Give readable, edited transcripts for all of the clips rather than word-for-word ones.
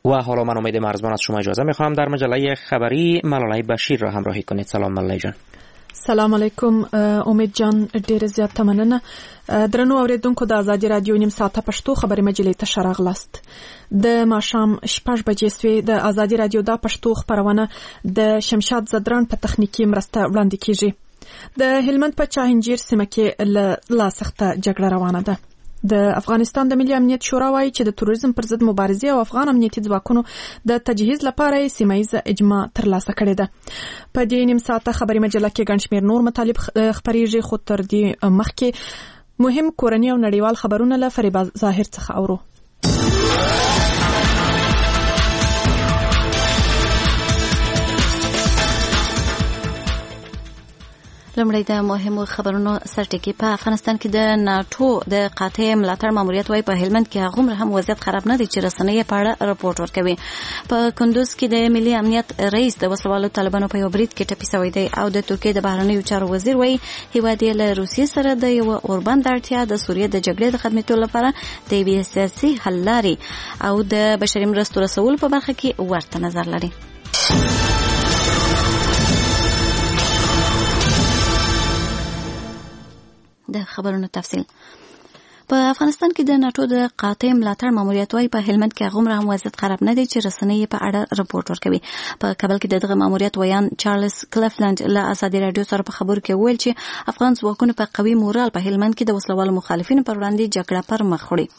و حالا من امید مرزبان از شما اجازه میخوام در مجله خبری ملالای بشیر را همراهی کنید. سلام ملالای جان. سلام علیکم امید جان، ډیر زیات مننه. درنو اوریدونکو د ازادي رادیو نیم ساعته پښتو خبري مجلې ته شراغلاست. د ماښام 6 بجې سوې د ازادي رادیو د پښتو خبرونه د شمشاد زدران په تخنیکی مرسته وړاندې کیږي. د هلمند په چاهنجیر سیمه کې لا سخته جګړه روانه ده. د افغانستان د ملي امنیت شورا وایي چې د تروریزم پر ضد مبارزې او افغان امنیتي ځواکونو د تجهیز لپاره سیمه‌ییزه اجماع ترلاسه کړې ده. په دې نیم ساعته خبري مجله کې ګڼ شمېر نور مطالب خبريږي، خو تر دې مخکې مهم کورني او نړیوال خبرونه له فریبا ظاهر څخه اورو. لمړی د مهمو خبرونو سرټکی. په افغانستان کې د ناتو د قاطع ملاتړ ماموریت وايي په هلمند کې هغومره هم وضعیت خراب نه دی چې رسنۍ په اړه راپورټ ورکوي. په کندوز کې د ملي امنیت رئیس د وسلوالو طالبانو په یو برید کې ټپي شوی دی او د ترکیې د بهرنیو چارو وزیر وايي هیواد یې له روسیې سره د یو اوربند اړتیا د سوریې د جګړې د ختمېدو لپاره د یوې سیاسي حل لارې او د بشري مرستو رسولو په برخه کې ورته نظر لري. د خبرونو تفصیل. په افغانستان کې د ناتو د قاطع ملاتړ ماموریت وايي په هلمند کې هغومره هم وضعیت خراب نه دی چې رسنۍ په اړه راپورټ ورکوي. په کابل کې دغه ماموریت ویان چارلز کلفلند له ازادي رادیو سره په خبرو کې ویل چې افغان ځواکونه په قوي مورال په هلمند کې د وسلوالو مخالفینو پر وړاندې جګړه پر مخ وړي.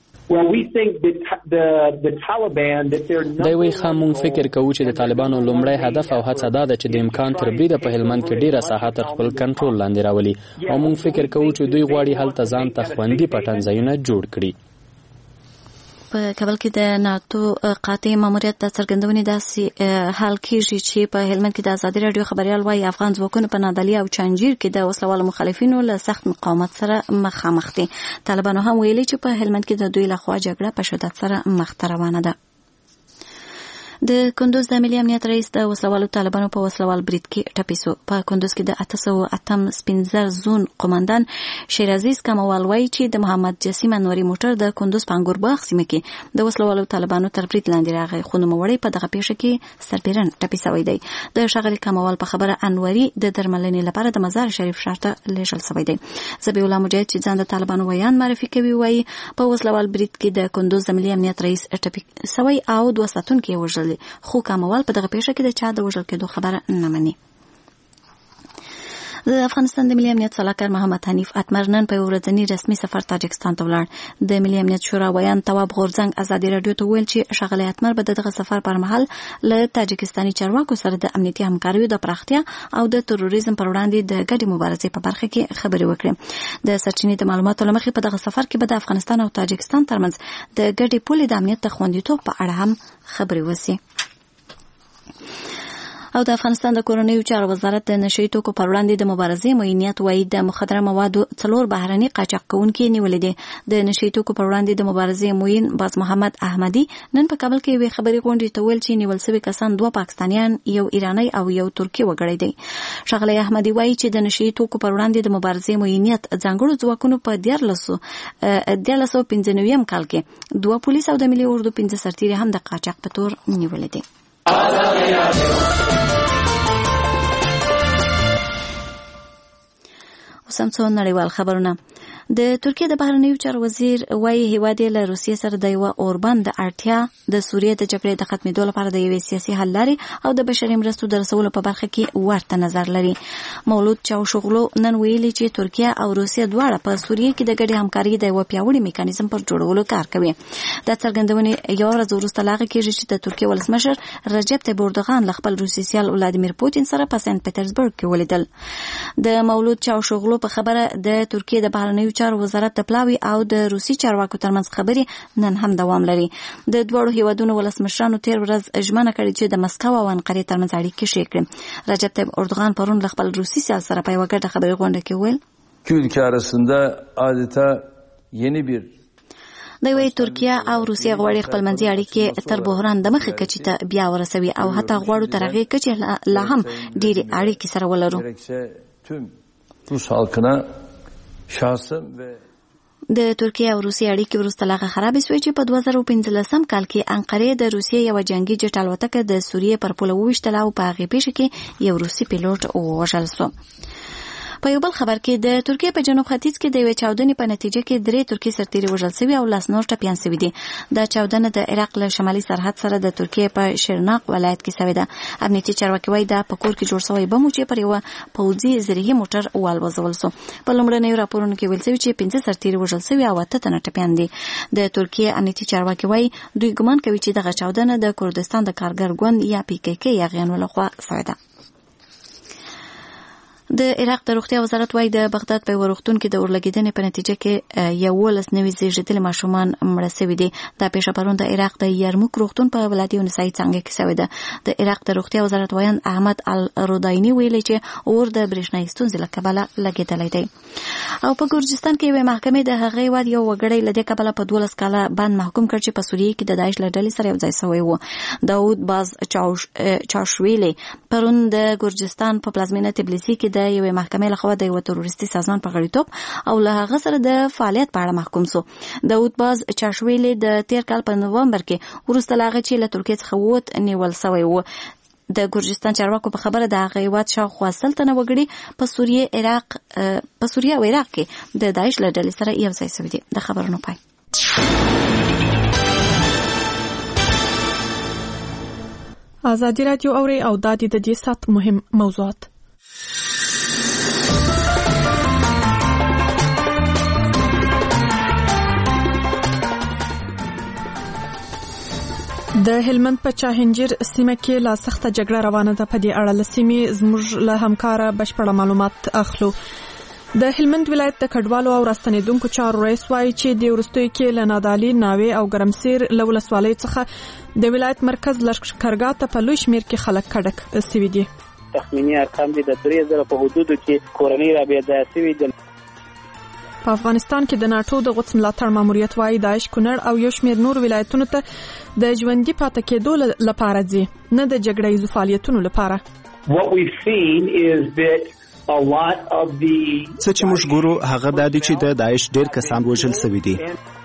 دا وی خامون فکر کوو چې د طالبانو لومړی هدف او هڅه دا ده چې د امکان تر بریده په هلمند کې ډیره ساحه تر خپل کنټرول لاندې راولي او موږ فکر کوو چې دوی غواړي هلته ځان ته خوندي پټنځایونه جوړ کړي. په کابل کې د ناتو قاطع ماموریت د څرګندونې داسې حال کېږي چې په هلمند کې د ازادي رادیو خبريال وايي افغان ځواکونه په نادعلي او چانجیر کې د وسلوالو مخالفینو له سخت مقاومت سره مخامخ دي. طالبانو هم ویلي چې په هلمند کې د دوی لخوا جګړه په شدت سره مخ ته روانه ده. د کندوز د ملي امنیت رئیس د وسلوالو طالبانو په وسلوال برید کې ټپي شو. په کندوز کې د 808 سپینزر زون قوماندان شیرازیز کموال وایي چې د محمد جسیم انوري موټر د کندوز په انګورباغ سیمه کې د وسلوالو طالبانو تر برید لاندې راغی، خو نوموړی په دغه پیښه کې سربیرن ټپي شوی دی. د ښاغلي کموال په خبره انوري د درملنې لپاره د مزار شریف ښار ته لیږل شوی دی. ذبیح الله مجاهد چې ځان د طالبانو ویان معرفي کوي وایي په وسلوال برید کې د کندوز د ملي امنیت رئیس ټپي شوی او 2 ساتونکي وژل، خو کموال په دغه پیښه کې د چا د وژل کېدو خبره نه مني. د افغانستان د ملي امنیت صلاحکار محمد حنیف اتمر نن په ورځنی رسمي سفر تاجکستان ته ولاړ. د ملي امنیت شورا ویان تواب غورزنګ ازادي رادیو ته ویل چې ښاغلی اتمر به دغه سفر پر مهال له تاجکستاني چارواکو سره د امنیتي همکاریو د پراختیا او د تروریزم پر وړاندې د ګډې مبارزې په برخه کې خبرې وکړي. د سرچینې د معلوماتو له مخې په دغه سفر کې به د افغانستان او تاجکستان ترمنځ د ګډې پولې د امنیت د خوندیتوب په اړه هم خبرې وشي. او د افغانستان د کورنیو چارو وزارت د نشئی توکو پر وړاندې د مبارزې معینیت وايي د مخدره موادو 4 بهرني قاچاق کوونکي نیولې دي. د نشئی توکو پر وړاندې د مبارزې معین باز محمد احمدي نن په کابل کې یو خبري غونډې ته ویل چې نیول شوی کسان 2 پاکستانیان، یو ایرانی او یو ترکی وګړي دي. ښاغلی احمدي وايي چې د نشئی توکو پر وړاندې د مبارزې معینیت ځانګړو ځواکونو په 1995 کال کې 2 پولیس او د ملي اردو 15 سرتیري هم د قاچاق په تور نیولې دي. اوس هم څو نړیوال خبرونه. د ترکیې د بهرنیو چارو وزیر وايي هیواد یې له روسیې سره د یو اوربند د اړتیا د سوریې د جګړې د ختمېدو لپاره د یوې سیاسي حل لارې او د بشري مرستو د رسولو په برخه کې ورته نظر لري. مولود چاوشوغلو نن ویلي چې ترکیه او روسیه دواړه په سوریې کې د ګډې همکارۍ د یو پیاوړي میکانیزم پر جوړولو کار کوي. د څرګندونې یو ورځ وروسته لاغه کېږي چې د ترکیې ولسمشر رجب طیب اردوغان له خپل روسي سیال ولادیمیر پوتین سره په سنت پټرزبورګ کې ولیدل. د مولود چاوشوغلو په خبره د ترکیې د بهرنیو چارو وزارت د پلاوي او د روسي چارواکو ترمنځ خبرې نن هم دوام لري. د دوړو هیوادونو ولسمشرانو تیر ورځ ژمنه کړې چې د مسکو او انقرې ترمنځ اړیکې ښې کړي. رجب طیب اردوغان پرون له خپل روسي سیال سره په یوه ګډه خبري غونډه کې ویل iki ülke arasında adeta yeni bir د وی ترکیه او روسیه غواړي خپلمنځي اړیکې تر بحران د مخه کچې ته بیا ورسوي او حتی غواړو تر هغې کچې لا هم ډېرې اړیکې سره ولرو. Rus halkına şahsım ve د ترکیه او روسیې اړیکې وروسته لا خرابې شوې چې په 2015 کال کې انقرې د روسیې یو جنگي جټ الوتکه د سوریې پر پوله وویشتله او په هغې پیښه کې یو روسي پیلوټ ووژل شو. په یو بل خبر کې د ترکیې په جنوب ختیځ کې د یوې چاودنې په نتیجه کې 3 ترکي سرتیري وژل شوي او 10 نور ټپیان شوي دي. دا چاودنه د عراق له شمالي سرحد سره د ترکیې په شیرناق ولایت کې شوې ده. امنیتي چارواکي وایي دا په کور کې جوړ شوی بم چې پر یوه پوځي زرهي موټر والوځول شو. په لومړنیو راپورونو کې ویل شوي چې 15 سرتیري وژل شوي او 8 تنه ټپیان دي. د ترکیې امنیتي چارواکي وایي دوی ګمان کوي چې دغه چاودنه د کردستان د کارګر ګوند یا PKK یاغیانو لخوا شوې ده. د عراق د روغتیا وزارت وايي د بغداد په روغتون کې د اورلګیدنې په نتیجه کې 11 نوي زیږیدلي ماشومان مړه شوي دي. دا پیښه پرون د عراق د یرموک روغتون په ولادي نسایي څنګه کې شوې ده. د عراق د روغتیا وزارت وایي احمد الرودایني ویلي چې اور د برېښنايي ستونزې له کبله لګېدلی دی. او په ګورجستان کې یوې محکمې د هغې واد یو وګړی له دې کبله په 12 کاله باندې محکوم کړ چې په سوریې کې د داعش له ډلې سره یو ځای شوی و. داود باز چاشویلی پرون د ګورجستان په پلازمینه تبلیسي کې د یوې محکمې لخوا د یو تروریستي سازمان په غړیتوب او له هغه سره د فعالیت په اړه محکوم شو. داود باز چاشویلی د 13 کال په نومبر کې وروسته له هغه چې له ترکیې څخه ووت نیول شوی و. د ګورجستان چارواکو په خبره د هغې هېواد شاوخوا 100 تنه وګړي په سوریه او عراق کې د داعش له ډلې سره یو ځای شوي دي. د خبرونو پای. ازادي راډیو اوري او د دې سات مهم موضوعات. د هلمند په چاهنجیر سیمه کې لا سخته جګړه روانه ده. په دې اړه له سیمې زموږ له همکاره بشپړه معلومات اخلو. د هلمند ولایت د کډوالو او راستنیدونکو چارو رئیس وایي چې د وروستیو کې له نادعلي، ناوې او ګرمسیر له ولسوالیو څخه د ولایت مرکز لښکرګاه ته په لوی شمېر کې خلک کډک سوي دي. تخمینی ارقام دي د 3000 په حدودو کې کورنۍ را بېځایه سوي دي. په افغانستان کې د ناتو د غوڅ ملاتړ ماموریت وايي داعش کونړ او یو شمېر نور ولایتونو ته د ژوندي پاتې کېدو لپاره ځي، نه د جګړه ییزو فعالیتونو لپاره. څه چې موږ ګورو هغه دا دی چې د داعش ډېر کسان وژل شوي دي.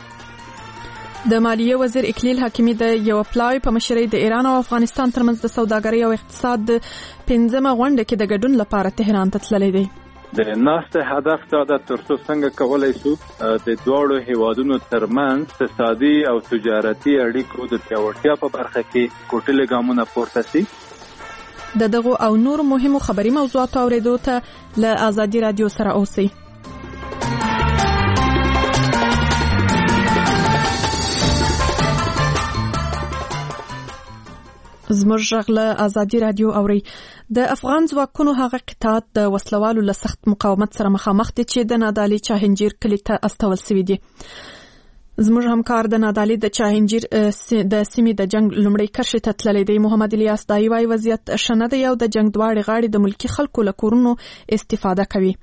د مالیې وزیر اکلیل حکیمي د یو پلاوی په مشرۍ د ایران او افغانستان ترمنځ د سوداګرۍ او اقتصاد د 15مه غونډه کې د ګډون لپاره تهران ته تللی دی. د ناسته هدف دا ده ترڅو څنګه کولای شو د دواړو هیوادونو ترمنځ اقتصادي او تجارتي اړیکو د پیاوړتیا په برخه کې کوټلې ګامونه پورته شي. د دغو او نور مهمو خبري موضوعاتو اوریدو ته له ازادي رادیو سره اوسئ. زموږ غږ له ازادي رادیو اوري. د افغان ځواکونو هغه قطاعات د وسلوالو له سخت مقاومت سره مخامخ دي چې د نادعلي چاهنجیر کلي ته استول شوي دي. زموږ همکار د نادعلي د چاهنجیر د سیمې د جنگ لومړی کرښې ته تللی دی. محمد الیاس دایي وایي وضعیت ښه نه دی او د جنگ دواړې غاړې د ملکي خلکو له کورونو استفاده کوي.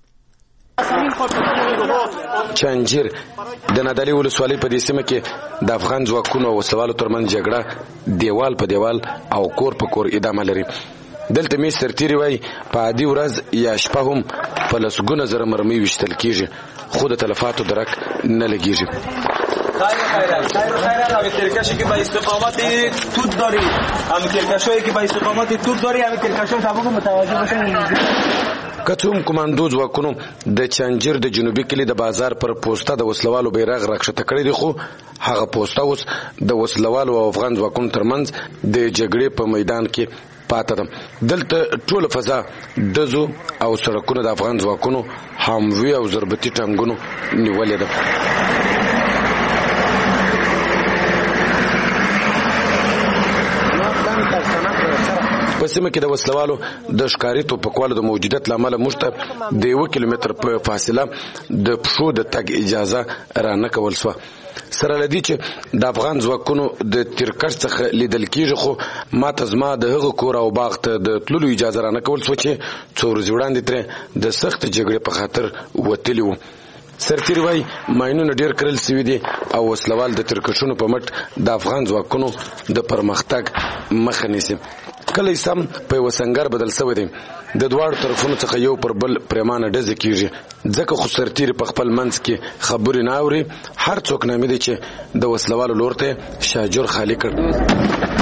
چاهنجیر د نادعلي ولسوالۍ په دې سیمه کې د افغان ځواکونو او وسلوالو ترمنځ جګړه دیوال په دیوال او کور په کور ادامه لري. دلته می سرتیری وای په عادي ورځ یا شپه هم په لسګونه زره مرمۍ وشتل کیږي خو د تلفاتو درک نه لګیږي. خیر هم ترکشی که با استقامت توت داری هم ترکشایی که با استقامت توت داری هم ترکشای سابق متوجه باشن. کڅوم کمانډو ځواکونو د چانجیر د جنوبي کلی د بازار پر پوسټه د وسلوالو بیرغ راکښته کړی دی، خو هغه پوسټه اوس د وسلوالو او افغان ځواکونو ترمنځ د جګړې په میدان کې پاتې ده. دلته ټول فضا دزو او سړکونه د افغان ځواکونو حاموي او ضربتي ټانګونو نیولې ده. په سیمه کې د وسلوالو د ښکاري توپکوالو د موجودیت لامل موږ ته د 1 کیلومتر په فاصله د پښو د تګ اجازه را نه کول شوه. سره لدی چې د افغان ځواکونو د ترکش څخه لیدل کېږي، خو ماته زما د هغه کور او باغ ته د تللو اجازه را نه کول شوه چې څو ورځې وړاندې ترې د سخت جګړې په خاطر وتلي وو. سرتیری وای ماینونه ډیر کړل سوي دي او وسلوال د ترکشونو په مټ د افغان ځواکونو د پرمختګ مخه نیسي. کله سم په وسنګر بدل شوی دی د دواړو طرفونو څخه یو پر بل پریمانه ډزې کیږي ځکه خو سرتیر په خپل منځ کې خبرې نه اوري هر څوک نامې دي چې د وسلوالو لور ته شاجور خالی کړ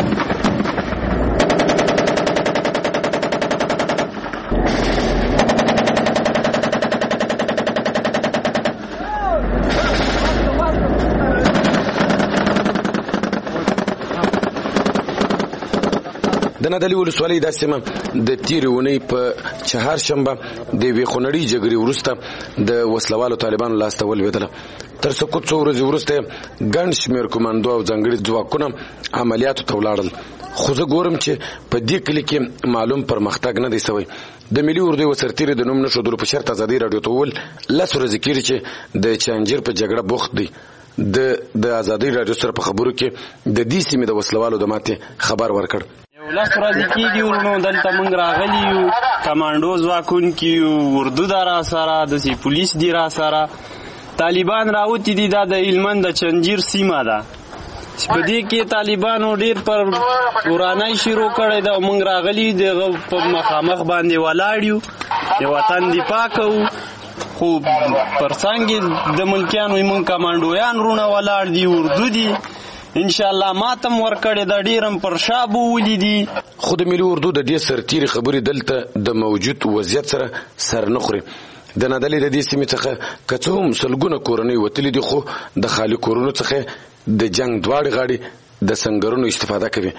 د نادعلي ولسوالۍ دا سیمه د تیرې اونۍ په چهارشنبه د یوې خونړۍ جګړې وروسته د وسلوالو طالبانو لاسته ولوېدله. تر سقوط څو ورځې وروسته ګڼ شمېر کمانډو او ځانګړي ځواکونه عملیاتو ته ولاړل. خو زه ګورم چې په دې کلي کې معلوم پرمختګ نه دی سوی. د ملي اردو یو سرتیری د نوم نښودلو په شرط ازادي راډیو ته وویل 10 ورځې کېږي چې د چانجیر په جګړه بوخت دی. د ازادي راډیو سره په خبرو کې د دې سیمې د وسلوالو د ماتې خبر ورکړ. 10 ورځې کېږي ورونو دلته موږ راغلي یو، کمانډو ځواکونکي یو، اردو دا را سره، داسې پولیس دي را سره. طالبان راوتي دي، دا د هلمند د چنجیر سیمه ده چې په دې کې طالبانو ډېر پر ورانۍ شروع کړی ده. موږ راغلي دغه په مخامخ باندې ولاړ یو، د وطن دفاع کوو، خو پر څنګ د ملکیانو موږ کمانډویان رونه ولاړ دي، اردو دي. ان شاء الله ماتم ورکړی دا ډیرم پر شابو ولیدي. خو د ملي اردو د دې سرتیری خبرې دلته د موجود وضعیت سره سر نه خوري. د نادعلي د دې سیمې څخه که څه هم سلګونه کورنۍ وتلي دي، خو د خالي کورونو څخه د جنگ دواړې غاړې د سنګرونو استفاده کوي.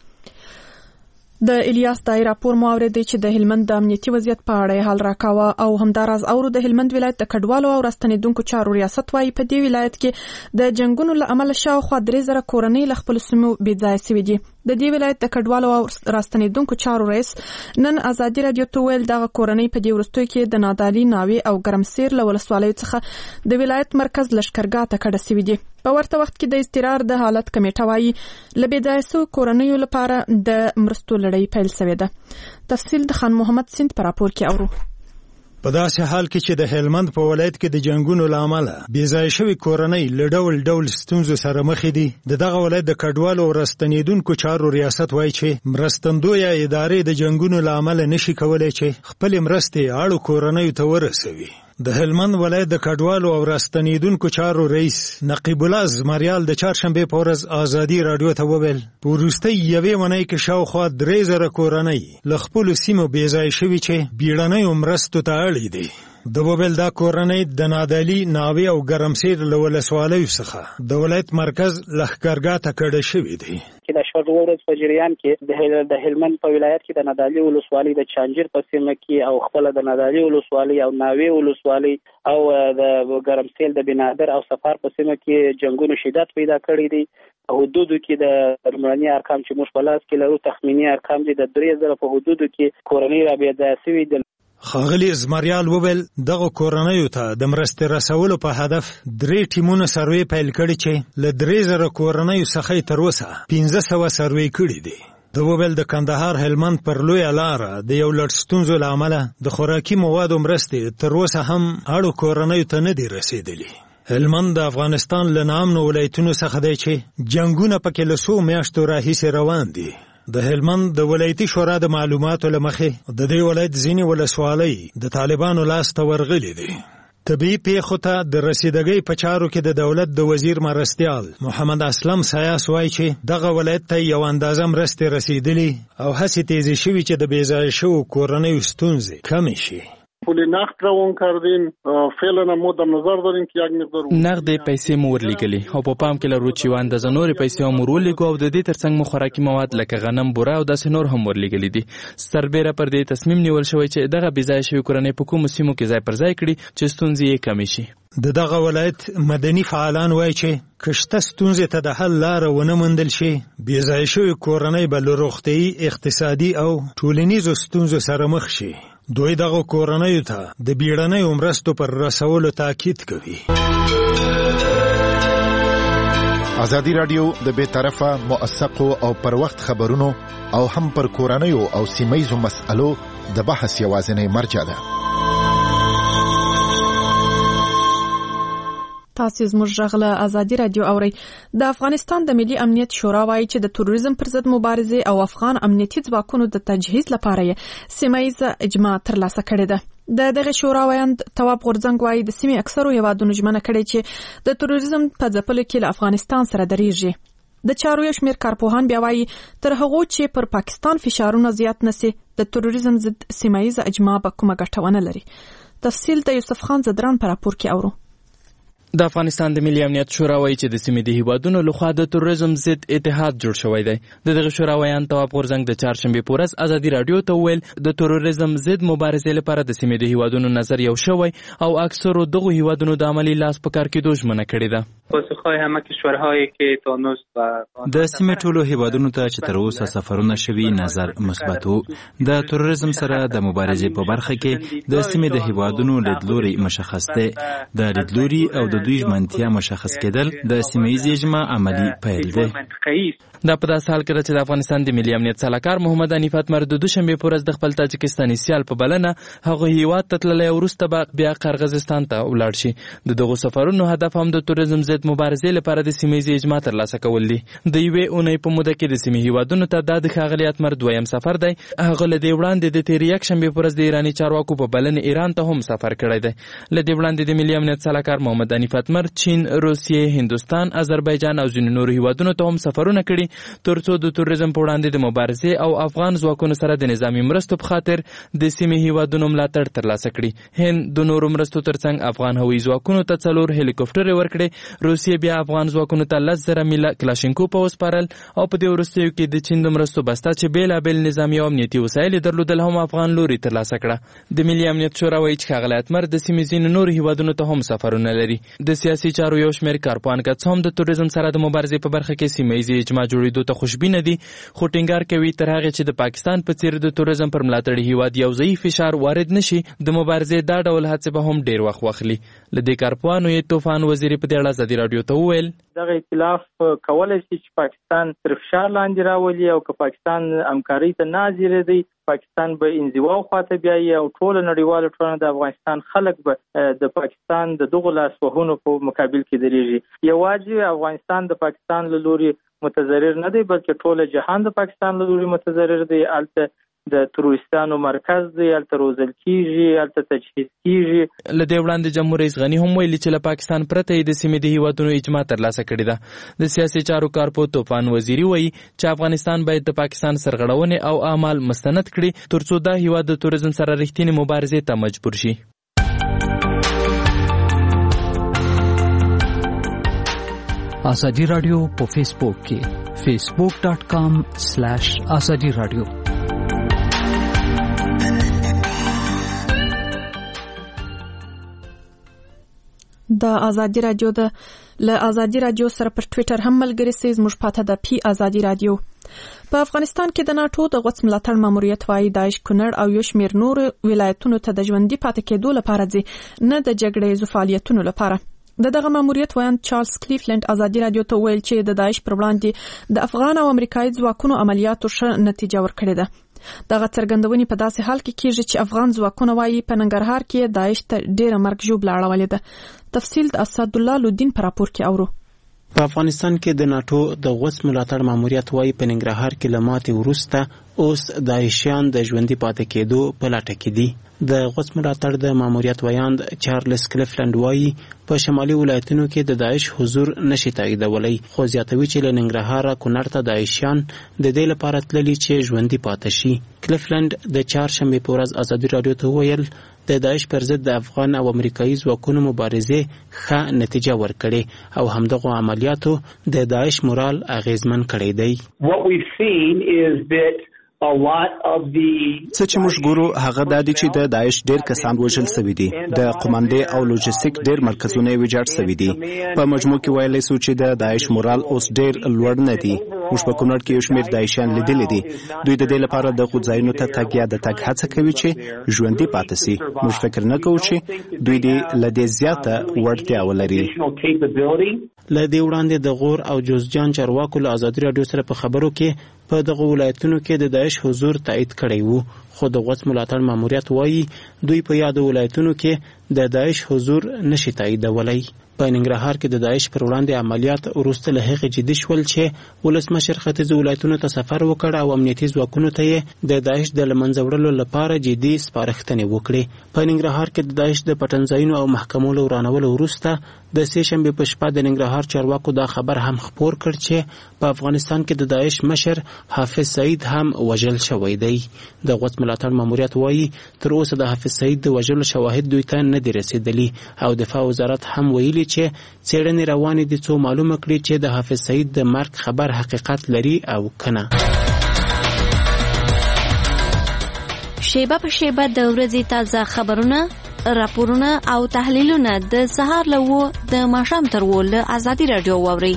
د الیاس دای راپور مو اوریدي چې د هلمند د امنیتي وضعیت په اړه حال راکاوه او همداراز اورو د هلمند ولایت د کډوالو او راستنیدونکو چارو ریاست وايي په دې ولایت کې د جنگونو له امله شاوخوا 3000 کورنۍ له خپل سیمو بې ځایه شوي دي. د دې ولایت د کډوالو او راستنیدونکو چارو رئیس نن ازادي راډیو ته ویل دغه کورنۍ په دې وروستیو کې د نادعلي، ناوې او ګرمسیر له ولسوالیو څخه د ولایت مرکز لشکرګاه ته کډه شوي دي. په ورته وخت کې د استقرار د حالت کمیټه وايي له بې ځایه شویو کورنیو لپاره د مرستو لړۍ پیل شوې ده. تفصیل د خان محمد سیند په راپور کې اورو. په داسې حال کې چې د هلمند په ولایت کې د جنگونو له امله بې ځایه شوي کورنۍ له ډول ډول ستونزو سره مخ دي، د دغه ولایت د کډوالو او راستنیدونکو چارو ریاست وایي چې مرستندویه ادارې د جنگونو له امله نشي کولی چې خپلې مرستې اړو کورنیو ته ورسوي. د هلمند ولایت د کډوالو او راستنیدونکو چارو رئیس نقیب الله زمریال د چهارشنبې په ورځ ازادي راډیو ته وویل په وروستۍ یوې اونۍ کې شاوخوا 3000 کورنۍ له خپلو سیمو بې ځایه شوي چې بیړنیو مرستو ته اړې دي. د وویل دا کورنۍ د نادعلي، ناوې او ګرمسیر له ولسوالیو څخه د ولایت مرکز لښکرګاه ته کډه شوي دي. د شپږ ورځې په جریان کې د هلمند په ولایت کې د نادعلي ولسوالۍ د چانجیر په سیمه کې او خپل د نادعلي ولسوالۍ او ناوې ولسوالۍ او د ګرمسیر د بنادر او سفر په سیمه کې جنگونو شدت پیدا کړی دی. حدودو کې د لومړني ارقام چې موږ په لاس کې لرو تخمینی ارقام دي د 3000 په حدودو کې کورنۍ را بې ځایه شوي دي. ښاغلي زمریال وویل دغه کورنیو ته د مرستې رسولو په هدف 3 ټیمونه سروې پیل کړي چې له 3000 کورنیو څخه تر اوسه 1500 سروې کړي دي. د وویل د کندهار هلمند پر لویه لاره د یو لړ ستونزو له امله د خوراکي موادو مرستې تر اوسه هم اړو کورنیو ته نه دي رسېدلي. هلمند د افغانستان له نامنو ولایتونو څخه دی چې جنګونه پکې له 100 میاشتو راهیسې روان دي. د هلمند د ولایتي شورا د معلوماتو له مخې د دې ولایت ځینې ولسوالۍ د طالبانو لاس ته ورغلي دي. طبیعي پیښو ته د رسیدګۍ په چارو کې د دولت د وزیر مرستیال محمد اسلم سیاس وایي چې دغه ولایت ته یو اندازه مرستې رسیدلي او هڅې تیزې شوي چې د بې ځایه شویو کورنیو ستونزې کمې شي. پول نقد روان کردیم، فعلا ما در نظر داریم که یک مقدار نقد پیسې مو ورلیږلي او په پام کې لرو چې یو اندازه نورې پیسې هم ورلیږو او د دې ترڅنګ مو خوراکي مواد لکه غنم، بوره او داسې نور هم ورلیږلي دي. سربیره پر دې تصمیم نیول شوی چې دغه بې ځایه شوي کورنۍ په کومو سیمو کې ځای پر ځای کړي چې ستونزې یې کمې شي. د دغه ولایت مدني فعالان وایي چې که شته ستونزې ته د حل لاره ونه موندل شي، بې ځایه شوي کورنۍ به له روغتیایي، اقتصادي او ټولنیزو ستونزو سره مخ شي. دوی دغه کورنیو ته د بیړنیو مرستو پر رسولو تاکید کوي. ازادي راډیو د بې طرفه، موثقو او پر وخت خبرونو او هم پر کورنیو او سیمهیزو مسألو د بحث یوازینی مرجع ده. تاسو زموږ غږ له ازادي رادیو اورئ. د افغانستان د ملي امنیت شورا وایي چې د تروریزم پر ضد مبارزې او افغان امنیتي ځواکونو د تجهیز لپاره یې سیمه ییزه اجماع ترلاسه کړې ده. دغه شورا وایند تواب غورځنګ وایي د سیمې اکثرو هیوادونو ژمنه کړې چې د تروریزم په ځپلو کې له افغانستان سره درېږي. د چارو یو شمېر کارپوهان بیا وایي تر هغو چې پر پاکستان فشارونه زیات نشي د تروریزم ضد سیمه ییزه اجماع به کومه ګټه ونه لري. تفصیل د یوسف خان زدران پر راپور کې اورو. د افغانستان د ملي امنیت شورا وایي چې د سیمې د هیوادونو لخوا د تروریزم ضد اتحاد جوړ شوی دی. دغه شورا وایي تواب غورځنګ د چهارشنبې په ورځ ازادي رادیو ته وویل د تروریزم ضد مبارزې لپاره د سیمې د هیوادونو نظر یو شوی او اکثرو دغه هیوادونو د عملی لاس په کار کېدو ژمنه کړې ده. د سیمې ټولو هیوادونو ته چې تر اوسه سفرونه شوي نظر مثبت و. د تروریزم سره د مبارزې په برخه کې د سیمې د هیوادونو لیدلوري مشخص دی. د لیدلوري او د دوی ژمنتیا مشخص کېدل د سیمه ییزې اجماع عملی پیل دی. دا په داسې حال کې ده چې د افغانستان د ملي امنیت سلاکار محمد حنیف اتمر د دوشنبې په ورځ د خپل تاجکستاني سیال په بلنه هغه هیواد ته تللی او وروسته به بیا قرغیزستان ته ولاړ شي. د دغو سفرونو هدف هم د تروریزم ضد مبارزې لپاره د سیمه ییزې اجماع ترلاسه کول دي. د یوې اونۍ په موده کې د سیمې هیوادونو ته دا د ښاغلي اتمر دویم سفر دی. هغه له دې وړاندې د تېرې یکشنبې په ورځ د ایراني چارواکو په بلنې ایران ته هم سفر کړی دی. له دې وړاندې د ملي امنیت سلاکار محمد حنیف اتمر چین، روسیې، هندوستان، آذربایجان او ځینو نورو هیوادونو ته هم سفرونه کړي ترڅو د تروریزم په وړاندې د مبارزې او افغان ځواکونو سره د نظامي مرستو په خاطر د سیمې هیوادونو ملاتړ ترلاسه کړي. هند د نورو مرستو ترڅنګ افغان هوایي ځواکونو ته 4 هلیکوپټرې ورکړې. روسیې بیا افغان ځواکونو ته 10,000 میله کلاشینکوف وسپارل او په دې وروستیو کې د چین د مرستو بسته چې بېلابېل نظامي او امنیتي وسایل درلودل هم افغان لوري ترلاسه کړه. د ملي امنیت شورا وایي چې ښاغلی اتمر د سیمې ځینو نورو هیوادونو ته هم سفرونه لري. د سیاسي چارو یو شمېر کارپوهان که څه هم د تروریزم سره د مبارزې په برخه کې سیمه ییزې اجماع جوړېدو ته خوشبینه دي، خو ټینګار کوي تر هغې چې د پاکستان په څېر د تروریزم پر ملاتړي هیواد یو ځایي فشار وارد نشي د مبارزې دا ډول هڅې به هم ډېر وخت واخلي. له دې کارپوهانو یې طوفان وزیري په دې اړه ازادي راډیو ته وویل دغه ائتلاف کولی شي چې پاکستان تر فشار لاندې راولي او که پاکستان همکارۍ ته نه حاضرېدی پاکستان به انزوا خواته بیایي او ټوله نړیواله ټولنه د افغانستان خلک به د پاکستان د دغو لاسوهنو په مقابل کې درېږي. یوازې افغانستان د پاکستان له لوري متضرر نه دی بلکې ټوله جهان د پاکستان له لوري متضرر دی. هلته د تروریستانو مرکز دی، هلته روزل کیږي، هلته تجهیز کیږي. له دې وړاندې جمهور رئیس غني هم ویلي چې له پاکستان پرته یې د سیمې د هیوادونو اجماع ترلاسه کړې ده. د سیاسي چارو کارپوه طوفان وزیري وایي چې افغانستان باید د پاکستان سرغړونې او اعمال مستند کړي ترڅو دا هیواد د تروریزم سره رښتینې مبارزې ته مجبور شي. ازادي راډیو په فیسبوک کې facebook.com/azadi radio. د ازادي راډیو له ازادي راډیو سره پر ټویټر هم ملګری سئ. زموږ پاته د پی ازادي راډیو. په افغانستان کې د ناتو د غوڅ ملاتړ ماموریت وایي داعش کونړ او یو شمېر نور ولایتونو ته د ژوندي پاتې کېدو لپاره ځي، نه د جګړې ییزو فعالیتونو لپاره. دغه ماموریت وایند چارلز کلیفلند ازادي راډیو ته ویل چې د داعش پر وړاندې د افغان او امریکایي ځواکونو عملیاتو ښه نتیجه ورکړې ده. دغه څرګندونې په داسې حال کې کېږي چې افغان ځواکونه وایي په ننګرهار کې داعش ته ډېره مرګ ژوبله اړولې ده. تفصیل د اسدالله لودین په راپور کې اورو. په افغانستان کې د ناتو د غوڅ ملاتړ ماموریت وایي په ننګرهار کې له ماتې وروسته اوس داعشیان د ژوندي پاتې کېدو په لټه کې دي. د غوڅ ملاتړ د ماموریت ویاند چارلز کلیفلند وایي په شمالي ولایتونو کې د داعش حضور نشي تاییدولی، خو زیاتوي چې له ننګرهاره کونړ ته داعشیان د دې لپاره تللي چې ژوندي پاتې شي. کلیفلند د چهارشنبې په ورځ ازادي راډیو ته وویل د داعش پر ضد د افغان او امریکایي ځواکونو مبارزې ښه نتیجه ورکړې او همدغو عملیاتو د داعش مورال اغیزمن کړی دی. څه چې موږ ګورو هغه دا دي چې د داعش ډېر کسان وژل سوي دي، د قومندې او لوجستیک ډېر مرکزونه یې ویجاړ سوي دي. په مجموع کې ویلی سو چې د داعش مورال اوس ډېر لوړ نه دي. موږ په کونړ کې یو شمېر داعشیان لیدلي دي. دوی د دې لپاره د ځایونو ته تګ یا د تګ هڅه کوي چې ژوندي پاتې سي. موږ فکر نه کوو چې دوی دې له دې زیاته وړتیا ولري. له دې وړاندې د غور او جوزجان چارواکو له ازادي راډیو سره په خبرو کې په دغه ولایتونو کې د داعش حضور تایید کړی وو، خو د غوڅ ملاتړ ماموریت وایي دوی په یادو ولایتونو کې د داعش حضور نشي تاییدولی. په ننګرهار کې د داعش پر وړاندې عملیات وروسته له هغې جدي شول چې ولسمشر ختیځو ولایتونو ته سفر وکړ او امنیتي ځواکونو ته یې د داعش د له منځه وړلو لپاره جدي سپارښتنې وکړې. په ننګرهار کې د داعش د پټنځایونو او محکمو له ورانولو وروسته د سې شنبې په شپه د ننګرهار چارواکو دا خبر هم خپور کړ چې په افغانستان کې د داعش مشر حافظ سعید هم وژل شوی دی. د غوڅ ملاتړ ماموریت وایي تر اوسه د حافظ سعید د وژلو شواهد دوی ته نه دي رسېدلي او دفاع وزارت هم ویلي چې څېړنې روانې دي څو معلومه کړي چې د حافظ سعید د مرګ خبر حقیقت لري او کنه. شیبه په شیبه د ورځې تازه خبرونه، راپورونه او تحلیلونه د سهار له 9 د ماښام تر 10 له ازادي رادیو واورئ.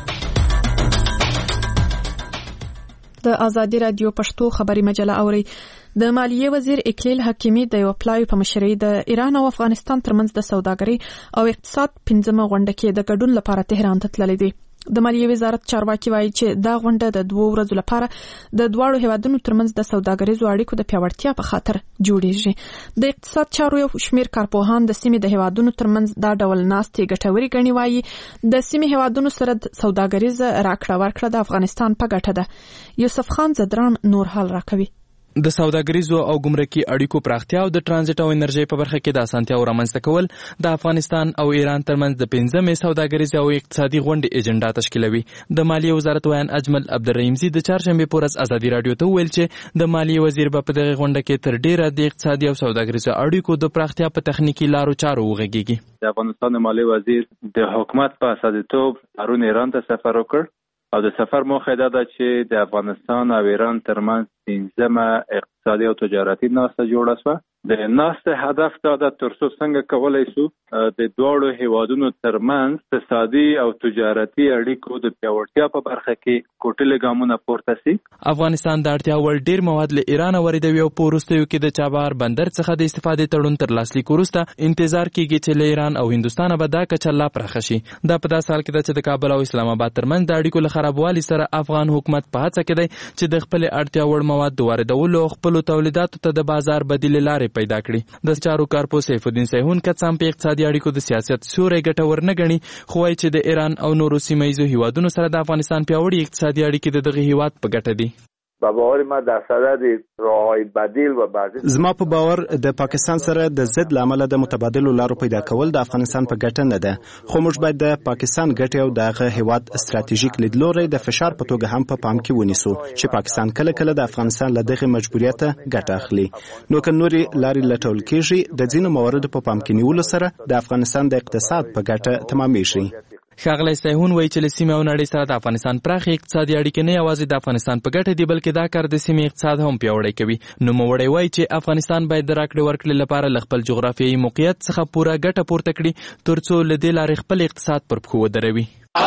د ازادي رادیو پښتو خبري مجله اورئ. د مالیې وزیر اکلیل حکیمی د یو پلاوی په مشرۍ د ایران او افغانستان ترمنځ د سوداګرۍ او اقتصاد 15مه غونډه کې د ګډون لپاره تهران ته تللی دی. د مالیې وزارت چارواکي وایي چې دا غونډه د 2 ورځو لپاره د دواړو هیوادونو ترمنځ د سوداګریزو اړیکو د پیاوړتیا په خاطر جوړیږي. د اقتصاد چارو یو شمېر کارپوهان د سیمې د هیوادونو ترمنځ دا ډول ناستې ګټورې ګڼي. وایي د سیمې هیوادونو سره سوداګریزه راکړه ورکړه د افغانستان په ګټه ده. یوسف خان زدران نور حال راکوي. د سوداګریزو او ګمرکي اړیکو پراختیا او د ترانزیت او انرژي په برخه کې د اسانتیاو رامنځته کول د افغانستان او ایران ترمنځ د 15مې سوداګریزې او اقتصادي غونډې ایجنډا تشکیلوي. د مالیې وزارت ویان اجمل عبدالرحیمزي د چهارشنبې په ورځ ازادي رادیو ته وویل چې د مالیې وزیر په دغه غونډه کې تر ډیره د اقتصادي او سوداګریزو اړیکو د پراختیا په تخنیکی لارو چارو وغږیږي. د افغانستان مالیې وزیر د حکومت په اساسیتوب پرون ایران ته سفر وکړ او د سفر موخه دا ده چې د افغانستان او ایران ترمنځ 15مه اقتصادي او تجارتي ناسته جوړه شوه. د ناسته هدف دا ده ترڅو څنګه کولای شو د دواړو هیوادونو ترمنځ اقتصادي او تجارتي اړیکو د پیاوړتیا په برخه کې کوټلې ګامونه پورته سي. افغانستان د اړتیا وړ ډیر مواد له ایران واردوي او په وروستیو کې د چابهار بندر څخه د استفادې تړون تر لاسلیک وروسته انتظار کیږي چې له ایران او هندوستان به دا کچه لا پراخه شي. دا په داسې حال کې ده چې د کابل او اسلام آباد ترمنځ د اړیکو له خرابوالي سره افغان حکومت په هڅه کې دی چې د خپل اړتیا وړ مواد د واردولو او خپل تولیداتو ته د بازار بدیل لارې پیدا کړي. د چارو کارپو سیف الدین سیهون کڅام په اقتصادي اړیکو د سیاست سوري ګټور نه غني، خو وايي چې د ایران او نورو سیمه‌ییزو هیوادونو سره د افغانستان پیاوړي اقتصادي اړیکې دغه هیواد په ګټه دي. په باور ما د صدد راههای بدیل و بعضی زما په باور د پاکستان سره د ضد لامل د متبادل لارو پیدا کول د افغانستان په ګټه نه ده، خو موږ باید د پاکستان ګټې او دغه هیواد استراتیژیک لیدلوري د فشار په توګه هم په پام کې ونیسو چې پاکستان کله کله د افغانستان له دغه مجبوریت ګټه اخلي. نو که نوري لارې لټول کېږي د ځینو مواردو په پام کې نیولو سره د افغانستان د اقتصاد په ګټه تمامېږي. ښاغلی سیهون وایي چې له سیمې او نړۍ سره د افغانستان پراخې اقتصادي اړیکې نه یوازې د افغانستان په ګټه دي بلکې دا کار د سیمې اقتصاد هم پیاوړی کوي. نوموړی وایي چې افغانستان باید د راکړې ورکړې لپاره له خپل جغرافیایي موقعیت څخه پوره ګټه پورته کړي ترڅو له دې لارې خپل اقتصاد پر پښو ودروي.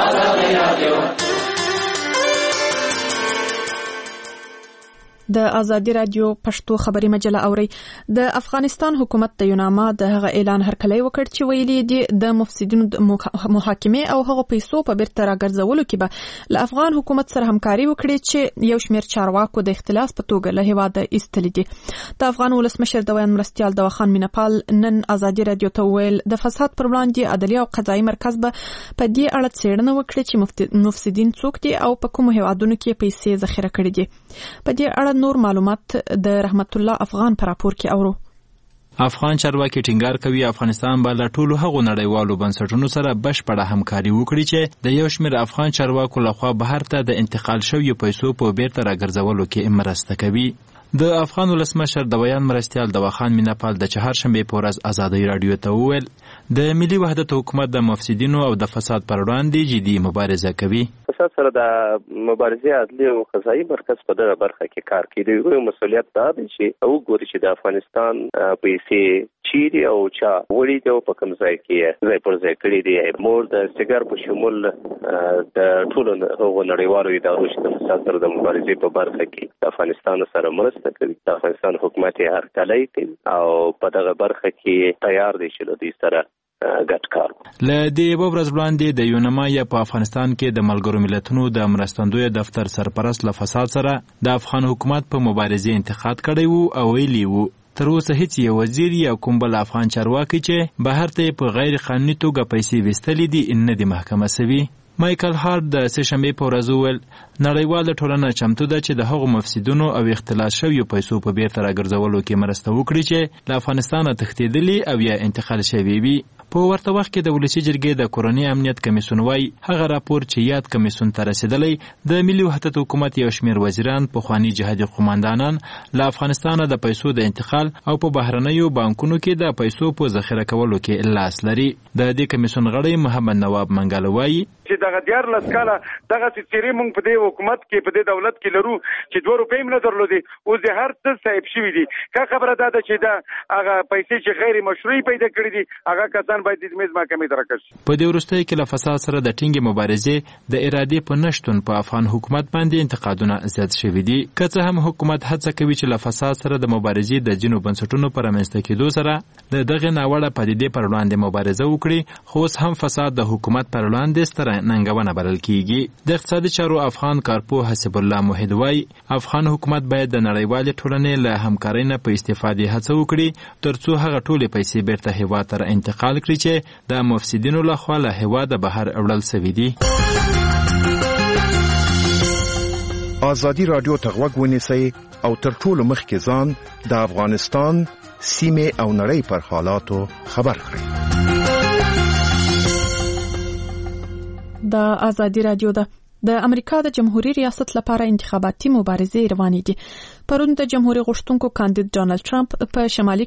د ازادي رادیو پښتو خبري مجله اوري. د افغانستان حکومت د یوناما د هغه اعلان هرکلی وکړ چې ویلي دي د مفسدینو محاکمه او هغه پیسو په بیرته راګرځولو کې به له افغان حکومت سره همکاري وکړي چې یو شمېر چارواکو د اختلاس په توګه له هیواده ایستلي دي. د افغان ولسمشر د ویان مرستیال دواخان مینپال نن ازادي رادیو ته ویل د فساد پر وړاندې عدالي او قضایي مرکز به په دې اړه څېړنه وکړي چې مفسدین څوک دي او په کومو هیوادونو کې پیسې ذخیره کړي دي. په دې اړه نور معلومات د رحمت الله افغان پر راپور کې اورو. افغان چارواکي ټینګار کوي افغانستان به له ټولو هغو نړیوالو بنسټونو سره بشپړه همکاري وکړي چې د یو شمېر افغان چارواکو لخوا بهر ته د انتقال شویو پیسو په بیرته راګرځولو کې مرسته کوي. د افغان ولسمشر د ویان مرستیال دواخان مینپال د چهارشنبې په ورځ ازادي رادیو ته وویل د ملي وحدت حکومت د مفسدینو او د فساد پر وړاندې جدي مبارزه کوي. فساد سره د مبارزې عدلي او قضایي مرکز په دغه برخه کې کار کوي. یو مسؤلیت دا دی چې وګوري چې د افغانستان پیسې چیرې او چا وړي دي او په کوم ځای کې ځای پر ځای کړي دي. مور د سیګار په شمول د ټولو هغو نړیوالو ادارو چې د فساد سره د مبارزې په برخه کې د افغانستان سره مرسته کوي. د افغانستان حکومت یې هرکلی کوي او په دغه برخه کې تیار دی چې له دوی سره ګډ کار. له دې یوه ورځ وړاندې د یونما په افغانستان کې د ملګرو ملتونو د مرستندوی دفتر سرپرست له فساد سره د افغان حکومت په مبارزې انتقاد کړی وو او ویلي وو تر اوسه هیڅ یو وزیر یا کوم بل افغان چارواکي چې بهر ته په غیر قانوني توګه پیسې ویستلې دي نه دي محکمه سوي. مایکل هارت د سه‌شنبې په ورځ وویل نړیواله ټولنه چمتو ده چې د هغو مفسدونو او اختلاس شویو پیسو په بیرته راګرځولو کې مرسته وکړي چې له افغانستانه تښتېدلي او یا انتقال شوي وي. په ورته وخت کې د ولسي جرګې د کورني امنیت کمیسیون وايي هغه راپور چې یاد کمیسیون ته رسېدلی د ملي وحدت حکومت یو شمېر وزیران پخواني جهادي قوماندانان له افغانستانه د پیسو د انتقال او په بهرنیو بانکونو کې د پیسو په ذخیره کولو کې لاس لري. د دې کمیسیون غړی محمد نواب منګل وايي چې دغه 14 کاله دغه چیرې مونږ په دې حکومت کې په دې دولت کې لرو چې 2 روپۍ هم نه درلودي اوس د هر څه صاحب شوي دي. که خبره ده چې دا هغه پیسې چې غیر مشروعي پیدا کړي دي هغه کسان باید د میز محکمې ته راکړي. په دې وروستیو کې له فساد سره د ټینګې مبارزې د ارادې په نشتون په افغان حکومت باندې انتقادونه زیات شوي دي. که څه هم حکومت هڅه کوي چې له فساد سره د مبارزې د ځینو بنسټونو په رامنځته کېدو سره د دغې ناوړه پدیدې پر وړاندې مبارزه وکړي خو اوس هم فساد د حکومت پر وړاندې ستره ننګونه بلل کیږي. د اقتصادي چارو افغان کارپوه حسب الله موحد وايي افغان حکومت باید د نړیوالې ټولنې له همکارۍ نه په استفادې هڅه وکړي ترڅو هغه ټولې پیسې بیرته هیواد ته انتقال کړي چې د مفسدینو لخوا له هیواده بهر وړل سوي دي. ازادي رادیو ته غوږ ونیسئ او تر ټولو مخکې ځان د افغانستان سیمې او نړۍ پر حالاتو خبر کړئ. د ازادي رادیو د امریکا د جمهوریت ریاست لپاره انتخاباتي مبارزې روانې دي. پرون د جمهوریت غوښتونکو کاندید ډونالد ټرمپ په شمالي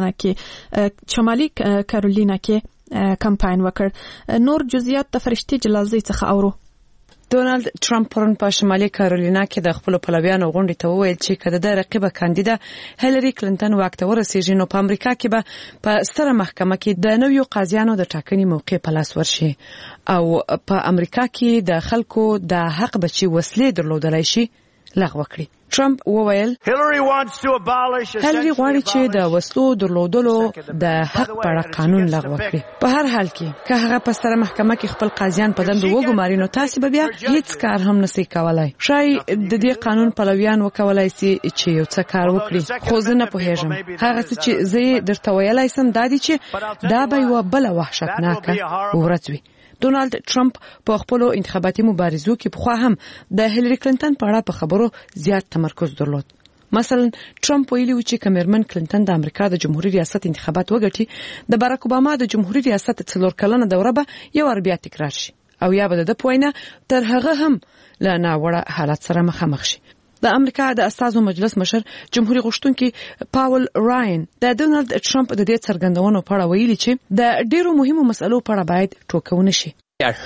کارولینا کې کمپاین وکړ. نور جزئیات د فرشتي جلالزی څخه اورو. ډونالد ټرمپ پرون په شمالي کارولینا کې د خپل پلویانو غونډې ته وویل چې کله د رقیبه کاندیده هیلری کلینټن واک ته ورسیږي نو په امریکا کې به په ستره محکمه کې د نویو قاضیانو د ټاکنې موقع په لاس ورشي او په امریکا کې د خلکو د حق بچي وسلې درلودلای شي لغوه کړي. ټرمپ وویل هیلری غواړي چې د وسلو درلودلو د حق په اړه قانون لغوه کړي. په هر حال کې که هغه په ستره محکمه کې خپل قاضیان په دندو وګماري نو تاسو به بیا هیڅ کار هم نشئ کولای. شاید د دې قانون پلویان وکولای شي چې یو څه کار وکړي خو زه نه پوهیږم. هغه څه چې زه درته ویلای سم دا دي چې دا به یو بل وحشتناکه ورځ وي. ډونالد ټرمپ په خپل انتخاباتي مبارزو کې پخوا هم د هیلری کلینټن په اړه په خبرو زیات تمرکز درلود. مثلا ټرمپ ویلي و چې کمرمن کلینټن د امریکا د جمهوریت ریاست انتخابات وګټي د باراک اوباما د جمهوریت ریاست 4 کلنه دوره به یو بیا تکرار شي او یا به د پوینه تر هغه هم له ناوړه حالت سره مخامخ شي. د امریکا د استازو مجلس مشر جمهوریت غوښتونکي پاول راین د ډونالد ټرمپ د دې څرګندونو په اړه ویلي چې د ډیرو مهمو مسلو په اړه باید ټوکونه شي.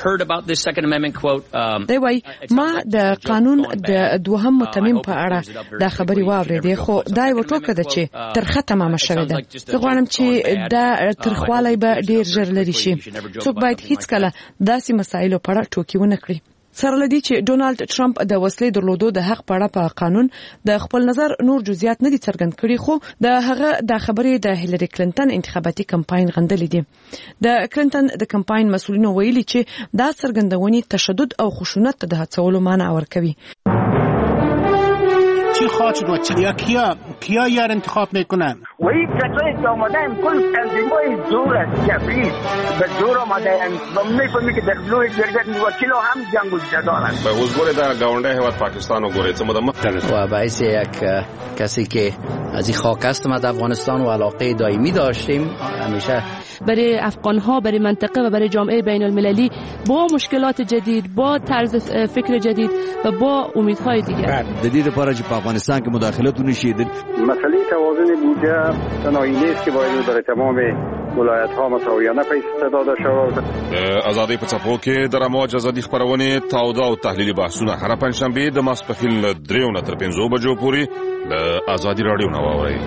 دی وايي ما د قانون د دوهم متمم په اړه د خبري واورېدې خو دا یو ټوکه ده چې ترخه تمامه شوه ده. زه غواړم چې دا ترخوالی به ډیر ژر لري شي. څوک باید هیڅ کله داسې مسایلو په اړه ټوکې ونه کړي. سره لدی چې ډونالد ټرمپ د وسلې درلودو د حق په اړه په قانون د خپل نظر نور جزئیات نه دي څرګند کړي خو د هغه د خبرې د هیلری کلینټن انتخاباتي کمپاین غندلې دي. د کلینټن د کمپاین مسؤلینو ویلي چې دا څرګندونې تشدد او خشونت ته د هڅولو معنی ورکوي. چی خواهد شد و کیا یار انتخاب میکنن؟ و این کسایی که آمدن کل تنظیمای زور است کبریز به زور آمدن و میفهمی که در لوی جرگت وکیل هم جنگ و جدارن. به حضور در گاونده هیواد پاکستان و گوریت مختلف و باعث یک کسی که از این خاک است ما در افغانستان و علاقه دائمی داشتیم همیشه برای افغان‌ها برای منطقه و برای جامعه بین المللی با مشکلات جدید با طرز فکر جدید و با امیدهای دیگر جدید لپاره چې په افغانستان کې مداخلت ونشي. مسئله توازن بودجه تنهایی نیست که باید برای تمام ولایت‌ها مساویانه پیسې داده شود. ازادي په څپو کې د رموج ازادي خبرونه تاوده او تحلیلي بحثونه هر پنځشنبه د ماسپښین له 3 تر 5 بجو پورې له ازادي رادیو نه واورئ.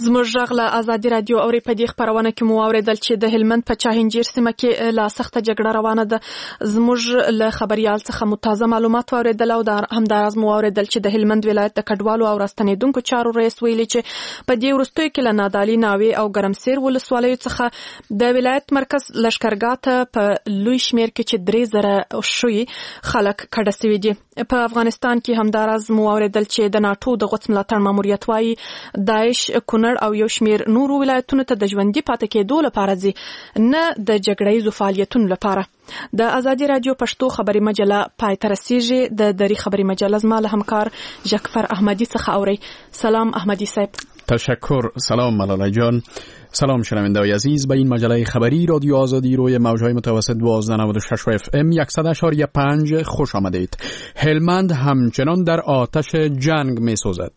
زموږ غږ له ازادي رادیو اوري په دې خبرونه کې مو اوریدل چې د هلمند په چاهنجیر سیمه کې لا سخته جګړه روانه ده. زموږ له خبريال څخه متازه معلومات اوریدل او همداراز مو اوریدل چې د هلمند ولایت د کډوالو او راستنیدونکو چارو رئیس ویلي چې په دې وروستیو کې له نادالي ناوې او ګرمسیر ولسوالیو څخه د ولایت مرکز لشکرګاه ته په لوی شمیر کې چې 3000 شوي خلک کډه سوي دي. په افغانستان کې همداراز مو اوریدل چې د ناتو د غوڅ ملاتړ ماموریت وايي داعش کونړ او یو شمیر نورو ولایتونو ته د ژوندۍ پاتې کېدو لپاره ځي نه د جګړې فعالیتونو لپاره. د ازادي رادیو پښتو خبري مجله پای ته رسیږي. د دری خبري مجله زما له همکار جعفر احمدی څخه اوري. سلام احمدی صاحب. تشکر. سلام ملاله جان. سلام شنونده‌های عزیز، به این مجله خبری رادیو آزادی روی موج‌های متوسط 1296 اف ام 100.5 خوش آمدید. هلمند همچنان در آتش جنگ می‌سوزد.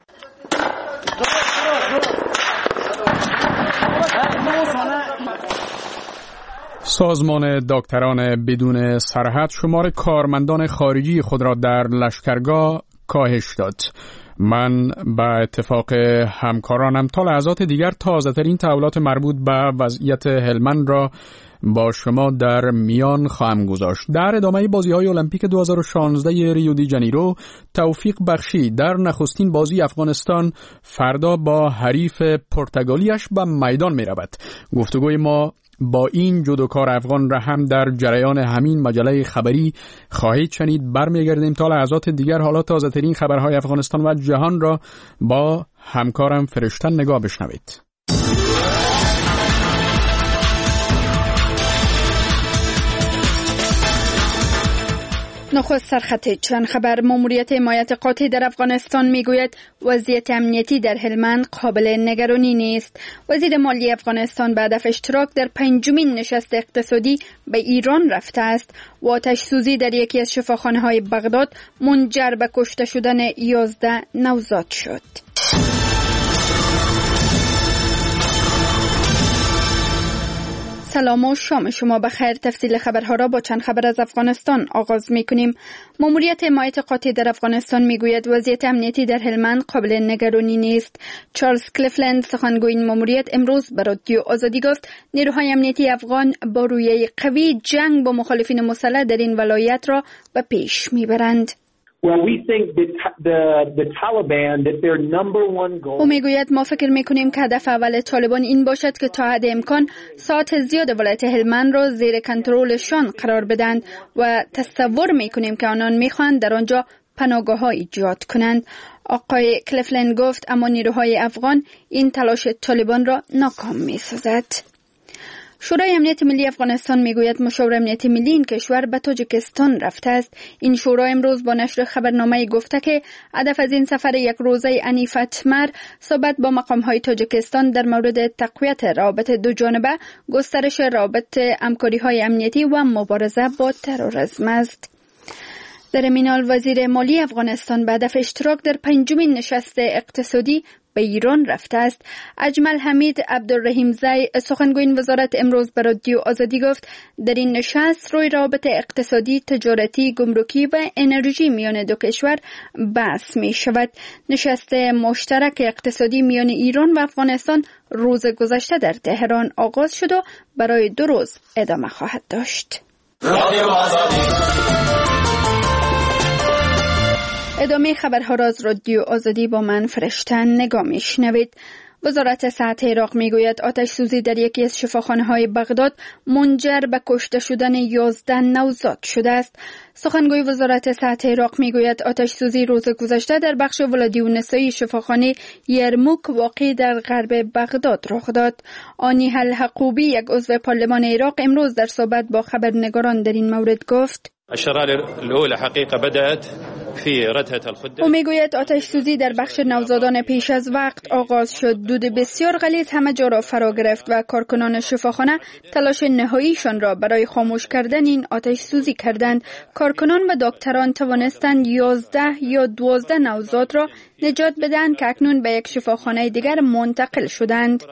سازمان دکتران بدون سرحد شمار کارمندان خارجی خود را در لشکرگاه کاهش داد. من به اتفاق همکارانم تا لحظات دیگر تازه‌ترین تحولات مربوط به وضعیت هلمند را با شما در میان خواهم گذاشت. در ادامه بازی‌های المپیک 2016 ریو دی جانیرو، توفیق بخشی در نخستین بازی افغانستان فردا با حریف پرتغالیش به میدان می‌رود. گفتگوی ما با این جودوکار افغان را هم در جریان همین مجله خبری خواهید شنید. برمیگردیم تا لحظات دیگر حالا تازه‌ترین خبرهای افغانستان و جهان را با همکارم فرشتن نگاه بشنوید. نخست سرخط چند خبر. ماموریت حمایت قاطع در افغانستان میگوید وضعیت امنیتی در هلمند قابل نگرانی نیست. وزیر مالی افغانستان به هدف اشتراک در 5مین نشست اقتصادی به ایران رفته است و آتش سوزی در یکی از شفاخانه‌های بغداد منجر به کشته شدن 11 نوزاد شد. سلام و شام شما بخیر. تفصیل خبرها را با چند خبر از افغانستان آغاز می‌کنیم. ماموریت حمایت قاطع در افغانستان میگوید وضعیت امنیتی در هلمند قابل نگرانی نیست. چارلز کلیفلند سخنگوی این ماموریت امروز به رادیو آزادی گفت نیروهای امنیتی افغان با رویه قوی جنگ با مخالفین مسلح در این ولایت را به پیش میبرند. او میگوید ما فکر میکنیم که هدف اول طالبان این باشد که تا حد امکان ساعت زیاد ولایت هلمند را زیر کنترلشان قرار بدند و تصور میکنیم که آنان میخواهند در آنجا پناهگاه‌ها ایجاد کنند. آقای کلیفلند گفت اما نیروهای افغان این تلاش طالبان را ناکام میسازد. شورای امنیت ملی افغانستان میگوید مشاور امنیت ملی این کشور به تاجیکستان رفته است. این شورا امروز با نشر خبرنامه گفته که هدف از این سفر یک روزه انیف اتمر صحبت با مقام‌های تاجیکستان در مورد تقویت روابط دو جانبه، گسترش روابط همکاری‌های امنیتی و مبارزه با تروریسم است. در این حال وزیر مالی افغانستان به هدف اشتراک در 5مین نشست اقتصادی به ایران رفته است. اجمل حمید عبدالرحیمزی سخنگوی وزارت امروز به رادیو آزادی گفت در این نشست روی روابط اقتصادی، تجارتی، گمرکی و انرژی میان دو کشور بحث می شود. نشست مشترک اقتصادی میان ایران و افغانستان روز گذشته در تهران آغاز شد و برای 2 روز ادامه خواهد داشت. ادامه خبرها را از رادیو آزادی با من فرشتن نگاه میشنوید. وزارت صحت عراق میگوید آتش سوزی در یکی از شفاخانه‌های بغداد منجر به کشته شدن 11 نوزاد شده است. سخنگوی وزارت صحت عراق میگوید آتش سوزی روز گذشته در بخش ولادی و نسایی شفاخانه یرموک واقع در غرب بغداد رخ داد. آنی الحقوبی یک عضو پارلمان عراق امروز در صحبت با خبرنگاران در این مورد گفت الشرارة الأولى حقيقة بدأت في ردهة الخدة. او میگوید آتش سوزی در بخش نوزادان پیش از وقت آغاز شد. دود بسیار غلیظ همه جا را فرا گرفت و کارکنان شفاخانه تلاش نهاییشان را برای خاموش کردن این آتش سوزی کردند. کارکنان و دکتران توانستند 11 یا 12 نوزاد را نجات بدهند که اکنون به یک شفاخانه دیگر منتقل شدند.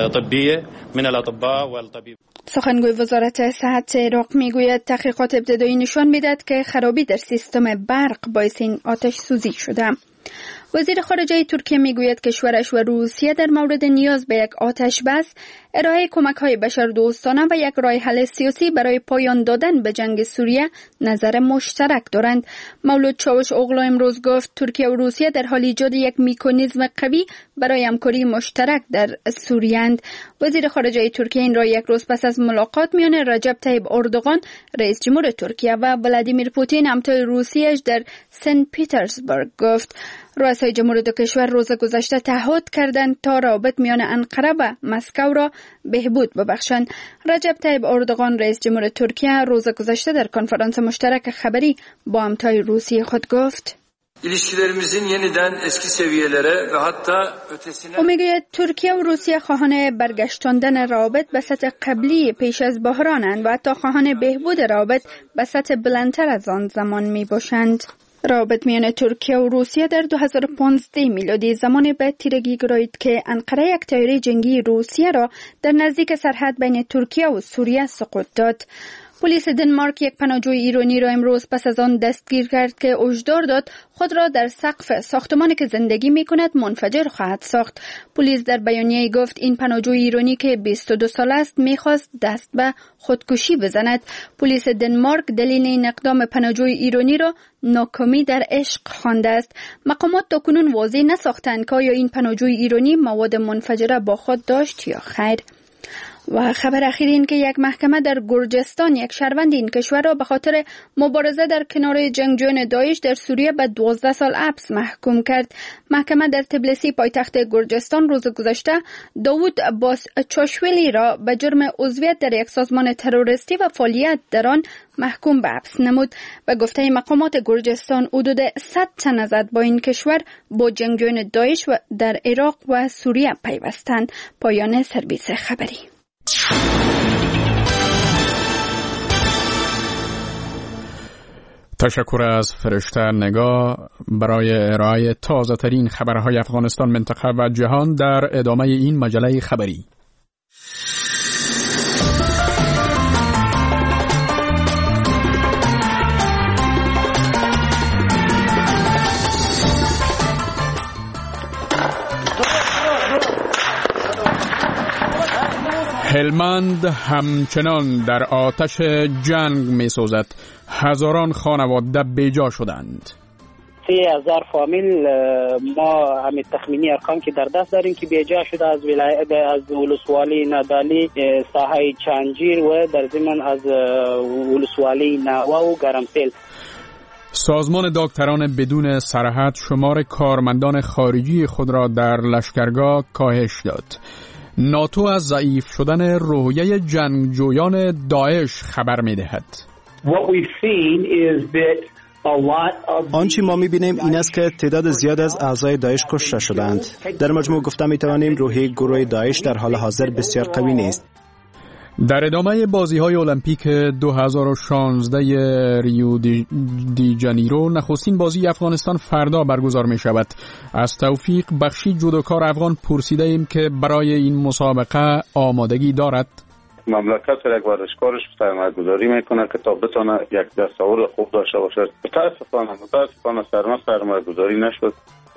سخنگوی وزارت صحت عراق میگوید تحقیقات ابتدایی نشان میدهد که خرابی در سیستم برق باعث این آتش سوزی شده. وزیر خارجه ترکیه میگوید کشورش و روسیه در مورد نیاز به یک آتش بس، ارائه کمک‌های بشردوستانه و یک راه حل سیاسی برای پایان دادن به جنگ سوریه نظر مشترک دارند. مولود چاوش اوغلو امروز گفت ترکیه و روسیه در حال ایجاد یک مکانیزم قوی برای همکاری مشترک در سوریه اند. وزیر خارجه ترکیه این را یک روز پس از ملاقات میان رجب طیب اردوغان رئیس جمهور ترکیه و ولادیمیر پوتین همتای روسیه‌اش در سن پیترزبورگ گفت. رؤسای جمهور دو کشور روز گذشته تعهد کردند تا روابط میان انقره و مسکو را بهبود ببخشند. رجب طیب اردوغان رئیس جمهور ترکیه روز گذشته در کنفرانس مشترک خبری با همتای روسیه خود گفت او میگوید ترکیه و روسیه خواهان برگشتاندن روابط به سطح قبلی پیش از بحرانند و حتی خواهان بهبود روابط به سطح بلندتر از آن زمان می باشند. روابط میان ترکیه و روسیه در 2015 میلادی زمانی به تیرگی گرایید که انقره یک طیاره جنگی روسیه را در نزدیک سرحد بین ترکیه و سوریه سقوط داد. پلیس دنمارک یک پناهجوی ایرانی را امروز پس از آن دستگیر کرد که هشدار داد خود را در سقف ساختمانی که زندگی می‌کند منفجر خواهد ساخت. پلیس در بیانیه گفت این پناهجوی ایرانی که 22 ساله است می‌خواست دست به خودکشی بزند. پلیس دنمارک دلیل این اقدام پناهجوی ایرانی را ناکامی در عشق خوانده است. مقامات تاکنون واضح نساختند که آیا این پناهجوی ایرانی مواد منفجره با خود داشت یا خیر. و خبر اخیر این که یک محکمه در گرجستان یک شهروند این کشور را به خاطر مبارزه در کنار جنگجویان داعش در سوریه به 12 سال حبس محکوم کرد. محکمه در تبلیسی پایتخت گرجستان روز گذشته داوود باسچاشویلی را به جرم عضویت در یک سازمان تروریستی و فعالیت در آن محکوم به حبس نمود. به گفته مقامات گرجستان حدود 100 تن از اتباع این کشور با جنگجویان داعش در عراق و سوریه پیوستند. پایان سرویس خبری. تشکر از فرشته نگاه برای ارائه تازه ترین خبرهای افغانستان، منطقه و جهان در ادامه این مجله خبری. هلمند همچنان در آتش جنگ می سوزد. هزاران خانواده بیجا شدند. 3000 فامیل ما همین تخمینی ارقام که در دست داریم که بیجا شده از ولایت از ولسوالی نادالی، ساحه چنجیر و در ضمن از ولسوالی ناوا و گرمسیل. سازمان دکتران بدون سرحد شمار کارمندان خارجی خود را در لشکرگاه کاهش داد. ناتو از ضعیف شدن روحیه جنگجویان داعش خبر می‌دهد. آنچه ما می‌بینیم این است که تعداد زیاد از اعضای داعش کشته شدند. در مجموع گفته می‌توانیم روحیه گروه داعش در حال حاضر بسیار قوی نیست. در ادامه بازی‌های المپیک 2016 ریو دی جانیرو نخستین بازی افغانستان فردا برگزار می‌شود. از توفیق بخشی جودوکار افغان پرسیده‌ایم که برای این مسابقه آمادگی دارد. مملکت یک ورزشکارش سرمایه‌گذاری میکنه که تا بتونه یک دستاورد خوب داشته باشه. متاسفانه سرمایه‌گذاری نشد.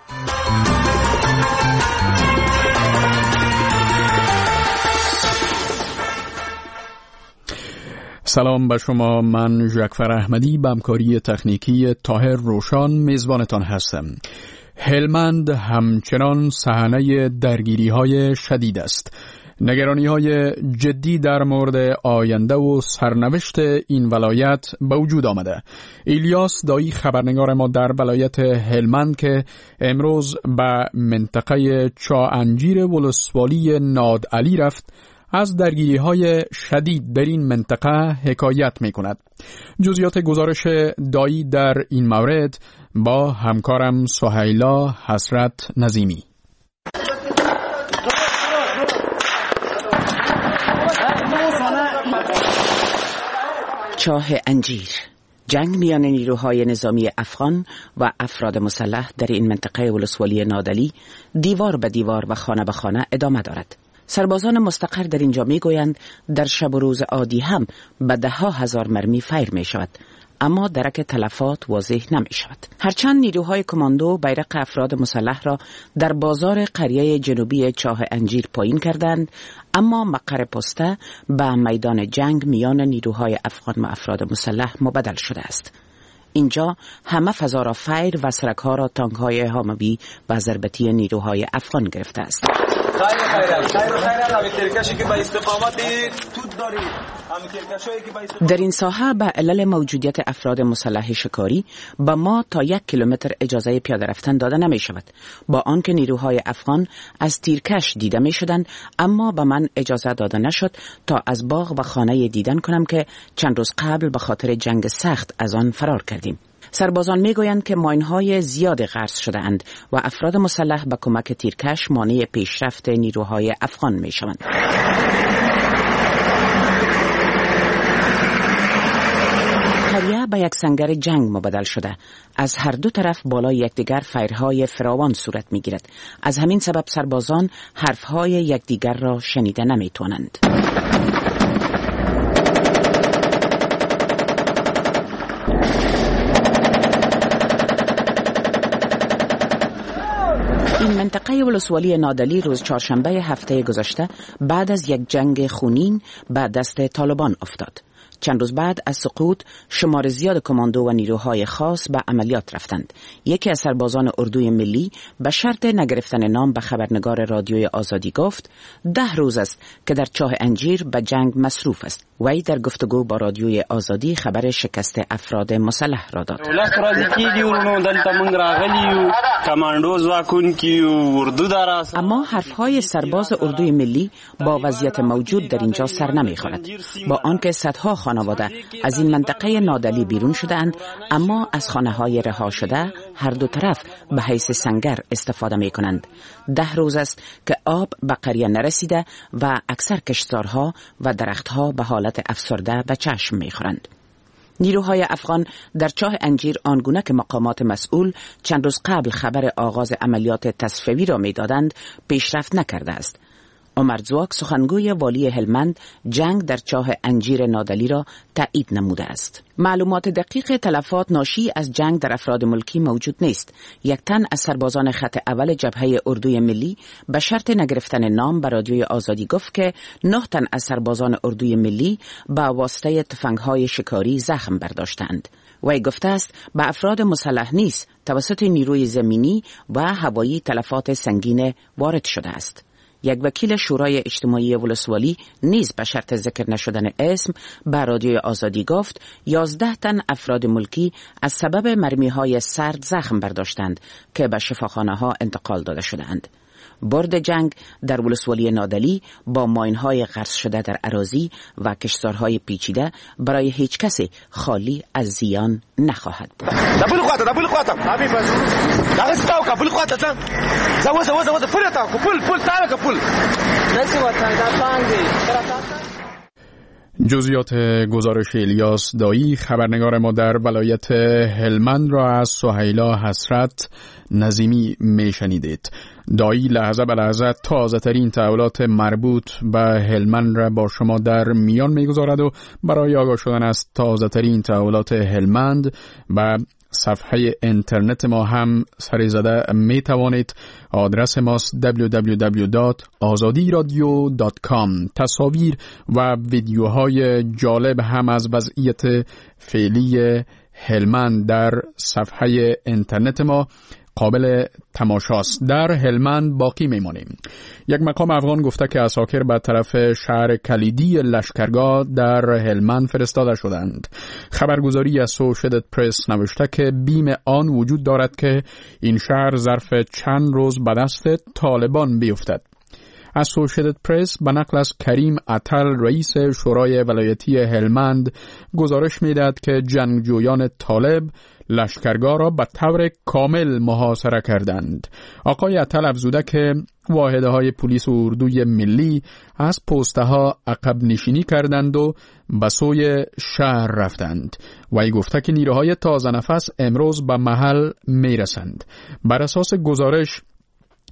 سلام به شما، من ژکفر احمدی به همکاری تکنیکی طاهر روشان میزبانتان هستم. هلمند همچنان صحنه درگیری‌های شدید است. نگرانی‌های جدی در مورد آینده و سرنوشت این ولایت به وجود آمده. ایلیاس دایی خبرنگار ما در ولایت هلمند که امروز به منطقه چاانجیر ولسوالی نادعلی رفت، از درگیری‌های شدید در این منطقه حکایت می‌کند. جزئیات گزارش دایی در این مورد با همکارم سهیلا حسرت نظیمی. چاه انجیر، جنگ میان نیروهای نظامی افغان و افراد مسلح در این منطقه ولسوالی نادعلی دیوار به دیوار و خانه به خانه ادامه دارد. سربازان مستقر در اینجا میگویند در شب و روز عادی هم به 10,000 مرمی فیر می شود، اما درک تلفات واضح نمی شود. هرچند نیروهای کماندو بیرق افراد مسلح را در بازار قریه جنوبی چاه انجیر پایین کردند، اما مقر پسته به میدان جنگ میان نیروهای افغان و افراد مسلح مبدل شده است. اینجا همه فضا را فیر و سرک‌ها را تانک‌های حاموی و ضربتی نیروهای افغان گرفته است. در این ساحه به علل موجودیت افراد مسلح شکاری به ما تا 1 کیلومتر اجازه پیاده رفتن داده نمی شود. با آنکه نیروهای افغان از تیرکش دیده می شدند، اما به من اجازه داده نشد تا از باغ و خانه دیدن کنم که چند روز قبل به خاطر جنگ سخت از آن فرار کردیم. سربازان میگویند که ماین‌های زیاد غرس شده اند و افراد مسلح به کمک تیرکش مانع پیشرفت نیروهای افغان میشوند. قریه به یک سنگر جنگ مبدل شده. از هر دو طرف بالای یکدیگر فیرهای فراوان صورت میگیرد. از همین سبب سربازان حرفهای یکدیگر را شنیده نمیتوانند. این منطقه ولسوالی نادلی روز چهارشنبه هفته گذشته بعد از یک جنگ خونین به دست طالبان افتاد. چند روز بعد از سقوط شمار زیاد کماندو و نیروهای خاص به عملیات رفتند. یکی از سربازان اردوی ملی به شرط نگرفتن نام به خبرنگار رادیوی آزادی گفت 10 روز است که در چاه انجیر به جنگ مصروف است. وی در گفتگو با رادیوی آزادی خبر شکست افراد مسلح را داد. اما حرفهای سرباز اردوی ملی با وضعیت موجود در اینجا سر نمیخورد. با آنکه صدها خانواده از این منطقه نادلی بیرون شده‌اند، اما از خانه‌های رها شده هر دو طرف به حیث سنگر استفاده می‌کنند. 10 روز است که آب به قریه نرسیده و اکثر کشتزارها و درختها به حالت افسرده به چشم می‌خورند. نیروهای افغان در چاه انجیر آنگونه که مقامات مسئول چند روز قبل خبر آغاز عملیات تصفیه‌ای را می‌دادند پیشرفت نکرده است. عمر زواک سخنگوی والی هلمند جنگ در چاه انجیر نادلی را تایید نموده است. معلومات دقیق تلفات ناشی از جنگ در افراد ملکی موجود نیست. یک تن از سربازان خط اول جبهه اردوی ملی به شرط نگرفتن نام به رادیوی آزادی گفت که 9 تن از سربازان اردوی ملی به واسطه تفنگ‌های شکاری زخم برداشتند. وی گفته است به افراد مسلح نیز توسط نیروی زمینی و هوایی تلفات سنگین وارد شده است. یک وکیل شورای اجتماعی ولسوالی نیز به شرط ذکر نشدن اسم به رادیوی آزادی گفت 11 تن افراد ملکی از سبب مرمی‌های سرد زخم برداشتند که به شفاخانه‌ها انتقال داده شدند. برد جنگ در ولسوالی نادلی با ماین‌های غرس شده در اراضی و کشتزارهای پیچیده برای هیچ کسی خالی از زیان نخواهد بود. جزئیات گزارش الیاس دایی، خبرنگار ما در ولایت هلمند را از سهیلا حسرت نظیمی میشنیدید. دایی لحظه به لحظه تازه ترین تحولات مربوط به هلمند را با شما در میان میگذارد و برای آگاه شدن از تازه ترین تحولات هلمند به صفحه اینترنت ما هم سری زده می توانید. آدرس ماست www.azadiradio.com. تصاویر و ویدیوهای جالب هم از وضعیت فعلی هلمند در صفحه اینترنت ما قابل تماشاست. در هلمند باقی میمانیم. یک مقام افغان گفته که عساکر به طرف شهر کلیدی لشکرگاه در هلمند فرستاده شدند. خبرگزاری اسوشیتد پرس نوشته که بیم آن وجود دارد که این شهر ظرف چند روز به دست طالبان بیفتد. اسوشیتد پرس به نقل از کریم اتل رئیس شورای ولایتی هلمند گزارش می‌دهد که جنگجویان طالب لشکرگاه را به طور کامل محاصره کردند. آقای اتل افزوده که واحدهای پلیس و اردوی ملی از پست‌ها عقب نشینی کردند و به سوی شهر رفتند. وی گفته که نیروهای تازه نفس امروز به محل میرسند. بر اساس گزارش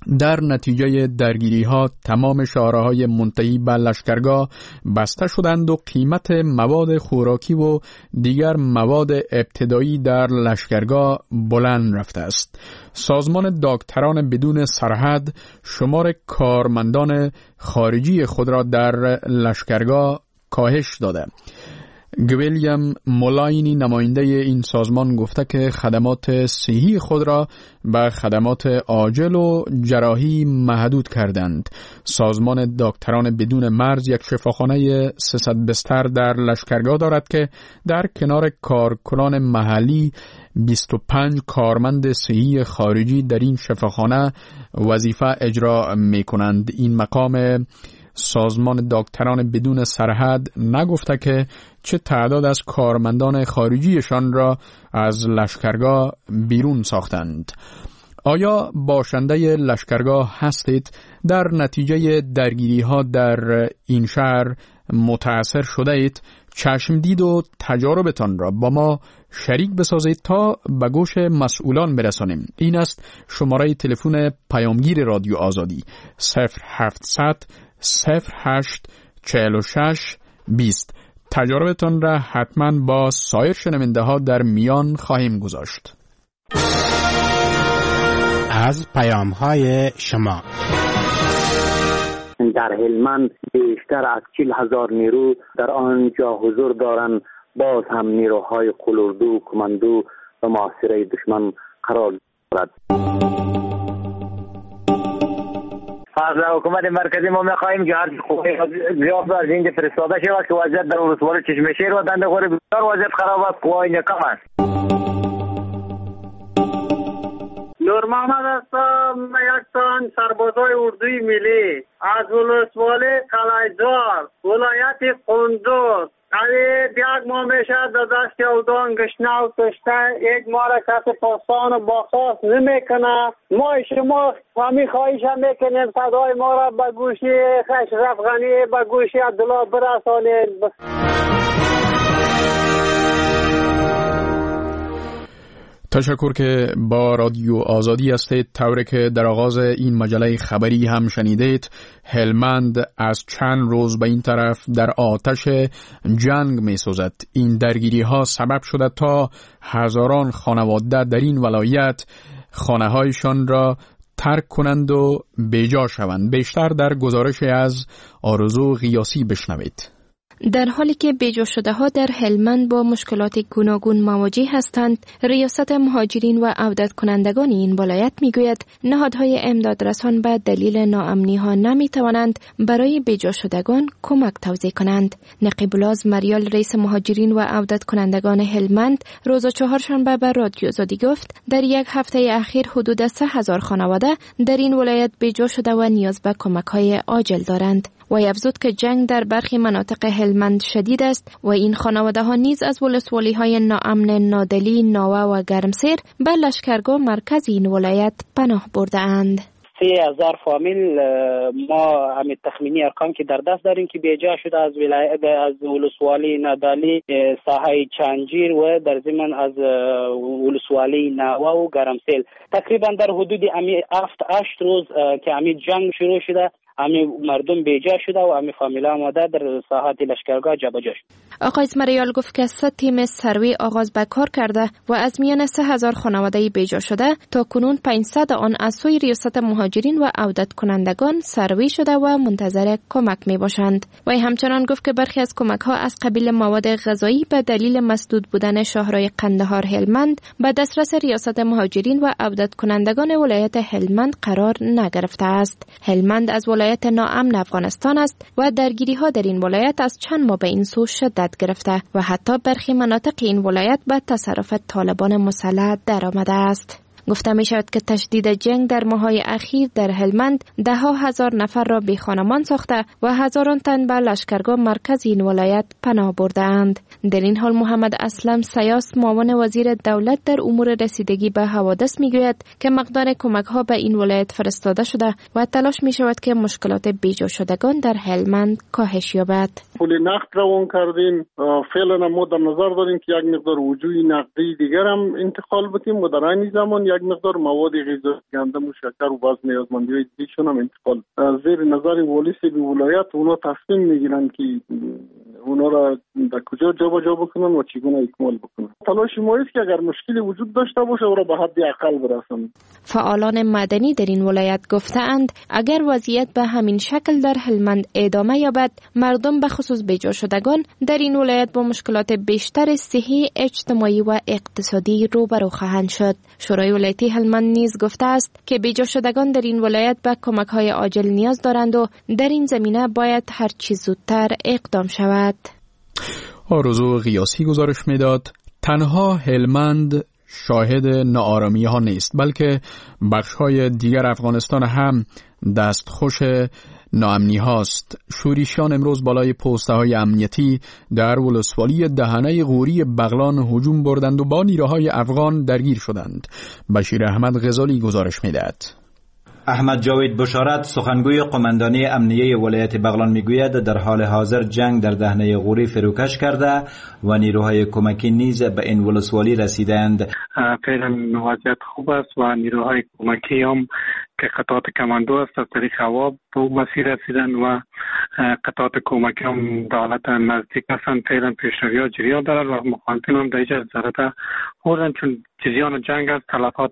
در نتیجه درگیری ها تمام شارع‌های منتهی به لشکرگاه بسته شدند و قیمت مواد خوراکی و دیگر مواد ابتدایی در لشکرگاه بلند رفته است. سازمان دکتران بدون سرحد شمار کارمندان خارجی خود را در لشکرگاه کاهش داده. گویلیام مولاینی نماینده این سازمان گفته که خدمات صحی خود را به خدمات عاجل و جراحی محدود کردند. سازمان دکتران بدون مرز یک شفاخانه 300 بستر در لشکرگاه دارد که در کنار کارکنان محلی 25 کارمند صحی خارجی در این شفاخانه وظیفه اجرا می کنند. این مقام سازمان دکتران بدون سرحد نگفته که چه تعداد از کارمندان خارجیشان را از لشکرگاه بیرون ساختند. آیا باشنده لشکرگاه هستید؟ در نتیجه درگیری ها در این شهر متاثر شده اید؟ چشم دید و تجاربتان را با ما شریک بسازید تا به گوش مسئولان برسانیم. این است شماره تلفن پیامگیر رادیو آزادی 0700 08 46 20. تجاربتان را حتما با سایر شنونده ها در میان خواهیم گذاشت. از پیام های شما در هلمند بیشتر از 40,000 نیرو در آنجا حضور دارند. باز هم نیروهای قلوردو، کماندو و محاصره دشمن قرار دارد. از حکومت مرکزی ما می‌خواهیم که هر قوه زیاد از اینجا فرستاده شود که وضعیت در ولسوالی چشمشیر و دنده غوری بسیار وضعیت خراب است. قوای کم است. نور محمد هستم. یک تن سربازای اردوی ملی از ولسوالی قلعه‌زار ولایت قندوز. یک ماه میشه در دست اودان گشنه و تشته، یک ماه را کسی پاسان و باخواست نمیکنه. ما شما همین خواهش هم میکنیم صدای ما را به گوشی اشرف غنی، به گوشی عبدالله برسانید. تشکر که با رادیو آزادی هستید. طوری که در آغاز این مجله خبری هم شنیدید، هلمند از چند روز به این طرف در آتش جنگ می سوزد. این درگیری ها سبب شده تا هزاران خانواده در این ولایت خانه هایشان را ترک کنند و بیجا شوند. بیشتر در گزارش از آرزو غیاسی بشنوید. در حالی که بیجا شده ها در هلمند با مشکلات گوناگون مواجه هستند، ریاست مهاجرین و عودت کنندگان این ولایت میگوید نهادهای امدادرسان به دلیل ناامنی ها نمی توانند برای بیجا شدگان کمک توزیع کنند. نقیب الاز مریال رئیس مهاجرین و عودت کنندگان هلمند روز چهارشنبه به رادیو آزادی گفت در یک هفته اخیر حدود 3,000 خانواده در این ولایت بیجا شده و نیاز به کمک های عاجل دارند. و افزود که جنگ در برخی مناطق هلمند شدید است و این خانواده ها نیز از ولسوالی های ناامن نادلی، ناوه و گرمسیر به لشکرگاه مرکز این ولایت پناه برده اند. 3,000 فامیل ما همین تخمینی ارقام که در دست داریم که بیجا شده از ولایت از ولسوالی نادالی، ساحه چانجیر و در ضمن از ولسوالی ناوه و گرمسیل. تقریبا در حدود 7-8 روز که همین جنگ شروع شده، همین مردم بیجا شده و همین فامیلا آماده در ساحات لشکرگاه جابجا شد. آقای اسماعیل گفت که 3 تیم سروی آغاز به کار کرده و از میان 3,000 خانواده بیجا شده تا کنون 500 آن از سوی ریاست مهاجرین و عودت کنندگان سروی شده و منتظر کمک می باشند. و همچنان گفت که برخی از کمک ها از قبیل مواد غذایی به دلیل مسدود بودن شهرهای قندهار هلمند به دسترس ریاست مهاجرین و عودت کنندگان ولایت هلمند قرار نگرفته است. هلمند از ولایت ناامن افغانستان است و درگیری ها در این ولایت از چند ماه به این سو شدت گرفته و حتی برخی مناطق این ولایت به تصرف طالبان مسلح درآمده است. گفته می شود که تشدید جنگ در ماه‌های اخیر در هلمند 10,000 نفر را بی خانمان ساخته و هزاران تن به لشکرگاه مرکز این ولایت پناه برده اند. در این حال محمد اسلم سیاس معاون وزیر دولت در امور رسیدگی به حوادث می گوید که مقدار کمک ها به این ولایت فرستاده شده و تلاش می شود که مشکلات بیجا شدگان در هلمند کاهش یابد. پول نقد روان کردیم. فعلا ما در نظر داریم که یک مقدار وجوه نقدی دیگر هم انتقال بتیم و در این زمان یک مقدار مواد غذایی گندم و شکر و بعض نیازمندی‌های دیگرشون هم انتقال. زیر نظر والی به ولایت اونا تصمیم میگیرن که اونا را در کجا جابجا بکنن و چگونه اکمال بکنن. تلاش ما است که اگر مشکلی وجود داشته باشه او را به حد اقل برسانیم. فعالان مدنی در این ولایت گفتند اگر وضعیت به همین شکل در هلمند ادامه یابد مردم به خصوص بیجا شدگان در این ولایت با مشکلات بیشتر صحی، اجتماعی و اقتصادی روبرو خواهند شد. شورای ولایتی هلمند نیز گفته است که بیجا شدگان در این ولایت به کمک‌های عاجل نیاز دارند و در این زمینه باید هر چه زودتر اقدام شود. آرزو غیاسی گزارش میداد تنها هلمند شاهد ناآرامی ها نیست بلکه بخش های دیگر افغانستان هم دستخوش ناامنی هاست. شورشیان امروز بالای پوسته های امنیتی در ولسوالی دهنه غوری بغلان هجوم بردند و با نیروهای افغان درگیر شدند. بشیر احمد غزالی گزارش میدهد. احمد جاوید بشارت سخنگوی قماندانی امنیه ولایت بغلان میگوید در حال حاضر جنگ در دهنه غوری فروکش کرده و نیروهای کمکی نیز به این ولسوالی رسیدند. فعلا وضعیت خوب است و نیروهای کمکی هم که قطعات کماندو است از طریق هوا به مسیر رسیدن و قطعات کمکی هم در حالت نزدیک هستند. فعلا پیشروی‌ها جریان دارد و مخالفین هم در اینجا ضرورت خوردن چون جریان جنگ است. تلفات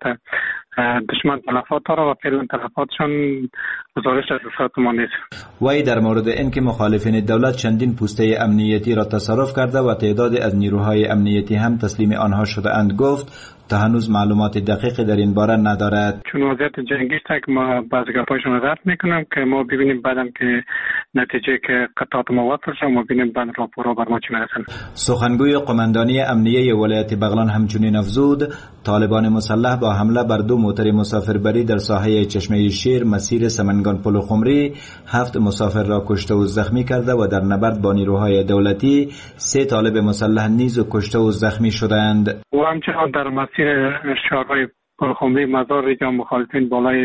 دشمن تلفات داره و فعلا تلفاتشان گزارش از دسترس ما نیست. وی در مورد اینکه مخالفین دولت چندین پوسته امنیتی را تصرف کرده و تعداد از نیروهای امنیتی هم تسلیم آنها شده اند گفت تا هنوز معلومات دقیقی در این باره ندارد. چون وضعیت جنگی است که ما بعضی گپایشون رد میکنم که ما ببینیم بعدم که نتیجه که قطعات ما وصل شد ما ببینیم بعد راپورها بر ما چی میرسن. سخنگوی قماندانی امنیه ولایت بغلان همچنین افزود طالبان مسلح با حمله بر 2 موتر مسافربری در ساحه چشمه شیر مسیر سمنگان پل خمری 7 مسافر را کشته و زخمی کرده و در نبرد با نیروهای دولتی 3 طالب مسلح نیز کشته و زخمی شدند. و همچنان در مسیر شهرهای پلخمری مزار جان مخالفین بالای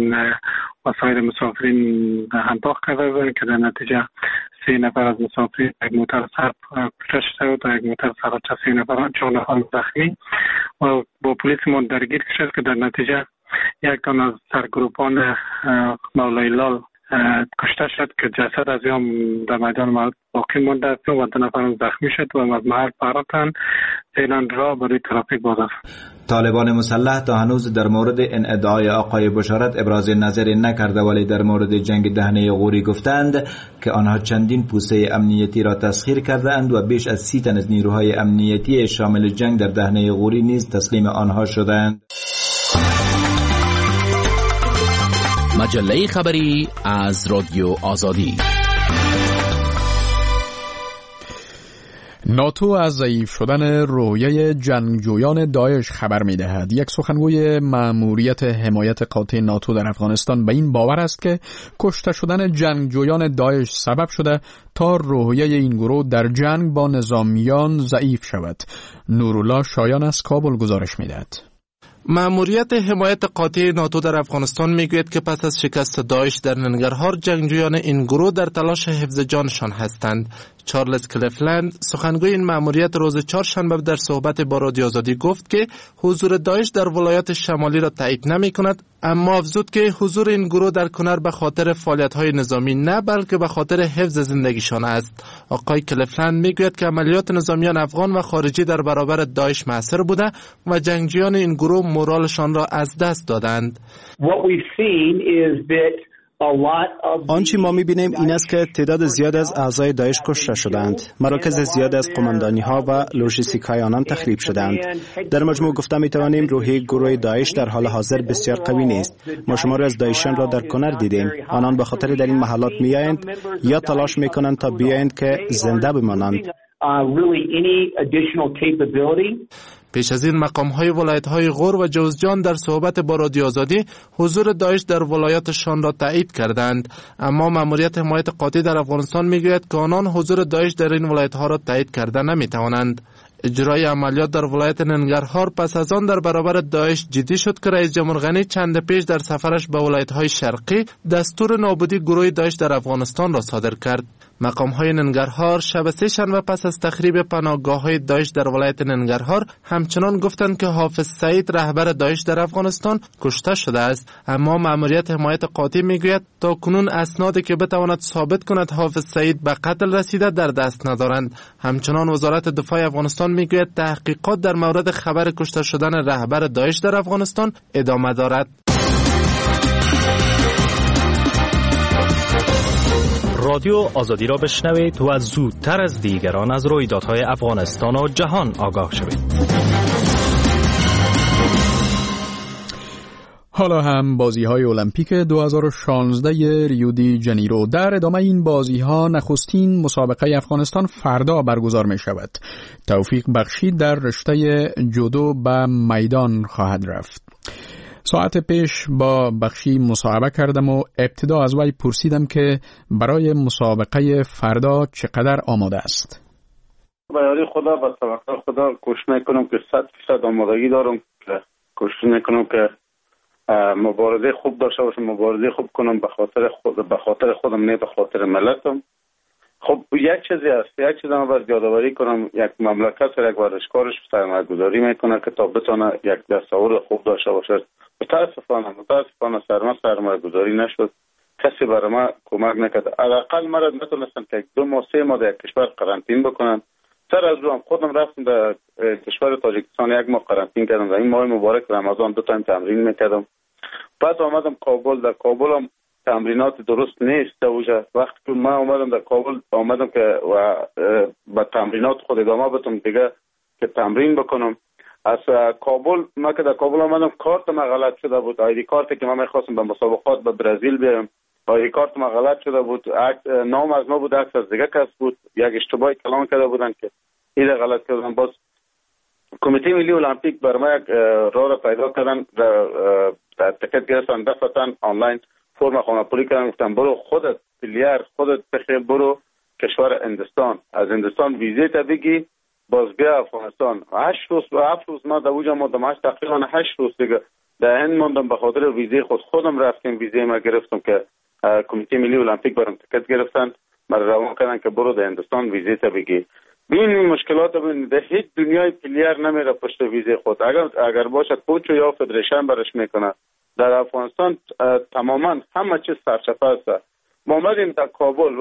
وسایل مسافرین انداخت کرده بودند که در نتیجه 3 نفر از مسافرین یک موتر سر کشته شده و یک موتر سر 3 نفر 4 نفر زخمی و با پلیس ما درگیر شد که در نتیجه یک تن از سرگروپان مولای لال کشته شد که جسد از هم در میدان باقی مانده است و 2 نفر زخمی شد و از محل فراتن فعلا راه برای ترافیک باز است. طالبان مسلح تا هنوز در مورد این ادعای آقای بشارت ابراز نظری نکرده ولی در مورد جنگ دهنه غوری گفتند که آنها چندین پوسته امنیتی را تسخیر کرده اند و بیش از 30 تن از نیروهای امنیتی شامل جنگ در دهنه غوری نیز تسلیم آنها شدند. مجله خبری از رادیو آزادی. ناتو از ضعیف شدن رویه جنگجویان داعش خبر می‌دهد. یک سخنگوی مأموریت حمایت قاطع ناتو در افغانستان به این باور است که کشته شدن جنگجویان داعش سبب شده تا رویه این گروه در جنگ با نظامیان ضعیف شود. نورالله شایان از کابل گزارش می‌دهد. مأموریت حمایت قاطع ناتو در افغانستان میگوید که پس از شکست داعش در ننگرهار جنگجویان این گروه در تلاش حفظ جانشان هستند. چارلز کلفلند سخنگوی این مأموریت روز چهارشنبه در صحبت با رادیو آزادی گفت که حضور داعش در ولایات شمالی را تایید نمی کند، اما افزود که حضور این گروه در کنر به خاطر فعالیت‌های نظامی نه بلکه به خاطر حفظ زندگیشان است. آقای کلفلند میگوید که عملیات نظامیان افغان و خارجی در برابر داعش مؤثر بوده و جنگجویان این گروه مورالشان را از دست دادند. آنچه ما می‌بینیم این است که تعداد زیاد از اعضای داعش کشته شدند. مراکز زیاد از قماندانی‌ها و لوژیستیک‌های آنان تخریب شدند. در مجموع گفته می‌توانیم روحیه گروه داعش در حال حاضر بسیار قوی نیست. ما شماری از داعشیان را در کنر دیدیم. آنان به خاطر در این محلات می‌آیند یا تلاش می‌کنند تا بیایند که زنده بمانند. پیش از این مقام‌های ولایت‌های غور و جوزجان در صحبت با رادیو آزادی حضور داعش در ولایاتشان را تایید کردند، اما مأموریت حمایت قاطع در افغانستان میگوید که آنان حضور داعش در این ولایت‌ها را تایید کرده نمی‌توانند. اجرای عملیات در ولایت ننگرهار پس از آن در برابر داعش جدی شد که رئیس جمهور غنی چند پیش در سفرش به ولایت‌های شرقی دستور نابودی گروه داعش در افغانستان را صادر کرد. مقام‌های ننگرهار شب سه‌شنبه پس از تخریب پناهگاه‌های داعش در ولایت ننگرهار همچنان گفتند که حافظ سعید رهبر داعش در افغانستان کشته شده است، اما مأموریت حمایت قاطع میگوید تا کنون اسنادی که بتواند ثابت کند حافظ سعید به قتل رسیده در دست ندارند. همچنان وزارت دفاع افغانستان میگوید تحقیقات در مورد خبر کشته شدن رهبر داعش در افغانستان ادامه دارد. رادیو آزادی را بشنوید و زودتر از دیگران از رویدادهای افغانستان و جهان آگاه شوید. حالا هم بازی‌های المپیک 2016 ریو دی جنیرو. در ادامه این بازی‌ها نخستین مسابقه افغانستان فردا برگزار می‌شود. توفیق بخشی در رشته جودو به میدان خواهد رفت. ساعت پیش با بخشی مصاحبه کردم و ابتدا از وی پرسیدم که برای مسابقه فردا چقدر آماده است. به یاری خدا، به توکل خدا کوشش میکنم که 100% آمادگی دارم، که کوشش میکنم که مبارزه خوب داشته باشم، مبارزه خوب کنم به خاطر خودم، نه به خاطر ملتم. خب یک چیزی است، یک چیز باید یادآوری کنم، یک مملکت یک ورزشکارش سرمایه‌گذاری میکنه که تا بتونه یک دستاورد خوب داشته باشه. متاسفانه سرمایه‌گذاری نشد، کسی برای ما کمک نکرد. حداقل مرا نتونستن که 2 ماه 3 ماه در کشور قرنطینه بکنن. سر از رو هم خودم رفتم در کشور تاجیکستان 1 ماه قرنطینه کردم. در این ماه مبارک رمضان 2 تایم تمرین میکردم. بعد آمدم کابل. در کابل هم تمرینات درست نیست اوجا. وقتی که من آمدم در کابل آمدم که با تمرینات خود ادامه بدم دیگه، که تمرین بکنم. از کابل ما که در کابل آمدم کارت ما غلط شده بود. آیدی کارتی که من میخواستم به مسابقات به برزیل بیارم، آیدی کارت ما غلط شده بود. نام از ما بود، عکس از دیگه کس بود. یک اشتباهی کلام کرده بودن که این غلط کردن. باز کمیته ملی المپیک بر ما یک راه را پیدا کردن، تکت گرفتن دفتن آنلاین، فرم خانه‌پولی کردن، گفتن برو خودت پلیر خودت بخیر، برو کشور هندوستان، از هندوستان ویزه تا بگی باز بیا افغانستان. 8 روز ما در اوجا ماندم، تقریبا 8 روز دیگه در هند ماندم. به خاطر ویزه خودم رفتم، ویزه ما گرفتم که کمیته ملی المپیک برام تکت گرفتن، مرا روان کردن که برو در هندوستان ویزه تا بگی. ببین مشکلات در هیچ دنیای پلیر نمیره پشت ویزه خود. اگر باشه کوچ یا فدریشن برش میکنه. در افغانستان تماما همه چیز سرچپه است. ما آمدیم در کابل.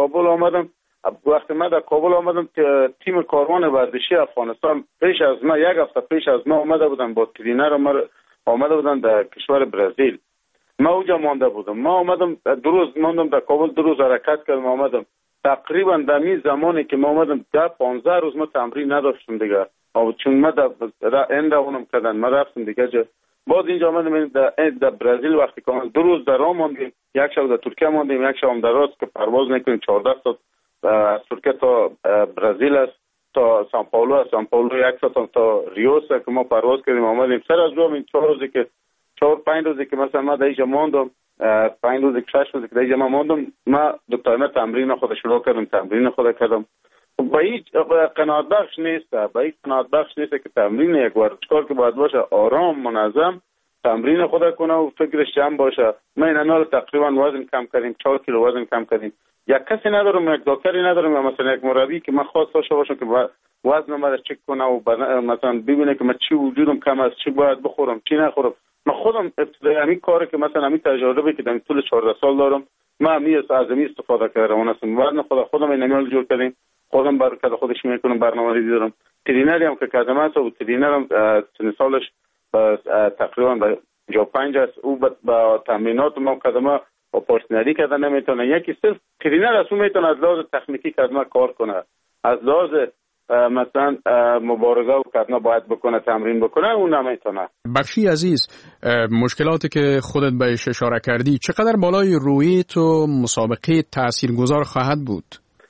وقتی من در کابل آمدم که تیم کاروان ورزشی افغانستان پیش از ما 1 هفته پیش از ما آمده بودن با ترینر آمده بودن در کشور برزیل. ما اونجا مانده بودم. ما آمدم 2 روز ماندم در کابل، 2 روز حرکت کردم آمدم. تقریبا در این زمانی که ما آمدم 10-15 روز ما تمرین نداشتم دیگه. چون ما این روانم کردن، ما رفتم دیگه جا. باز اینجا آمدم در برزیل. وقتی که 2 روز در راه ماندیم، 1 شب در ترکیه ماندیم، 1 شب در راست که پرواز میکنیم 14 ساعت از ترکیه تا برزیل است، تا سان پائولو است، سان پائولو 1 ساعت تا ریو است که ما پرواز کردیم آمدیم. سر از رو این 4 روزی که 4-5 روزی که مثلا ما در اینجا ماندم، 5 روزی که 6 روزی که در اینجا ماندم، ما دکتر تمرین خود شروع کردم، تمرین خود کردم. با هیچ قناعت بخش نیست، که تمرین یک ورزشکار که باید باشه آرام منظم تمرین خود کنه و فکرش جمع باشه. ما این تقریبا وزن کم کردیم، 4 کیلو وزن کم کردیم. یک کسی ندارم، یک دکتری ندارم، یا مثلا یک مربی که من خاص داشته باشم که وزن ما را چک کنه و مثلا ببینه که من چی وجودم کم است، چی باید بخورم، چی نخورم. من خودم ابتدای همین کاری که مثلا همین تجربه که در طول 14 سال دارم، من از همین استفاده کردم. اون اصلا وزن خودم اینمیال جور کردیم، خودم برکت خودش میکنم، برنامه‌ریزی دارم. ترینری هم که کردم و ترینرم سن سالش تقریبا 55 است. او با تمرینات ما کردم و پارتنری کردن نمیتونه. یکی صرف ترینر از اون میتونه از لحاظ تکنیکی کردن کار کنه، از لحاظ مثلا مبارزه و کردن باید بکنه، تمرین بکنه، اون نمیتونه. بخشی عزیز، مشکلاتی که خودت بهش اشاره کردی چقدر بالای روی تو مسابقه تاثیرگذار خواهد بود؟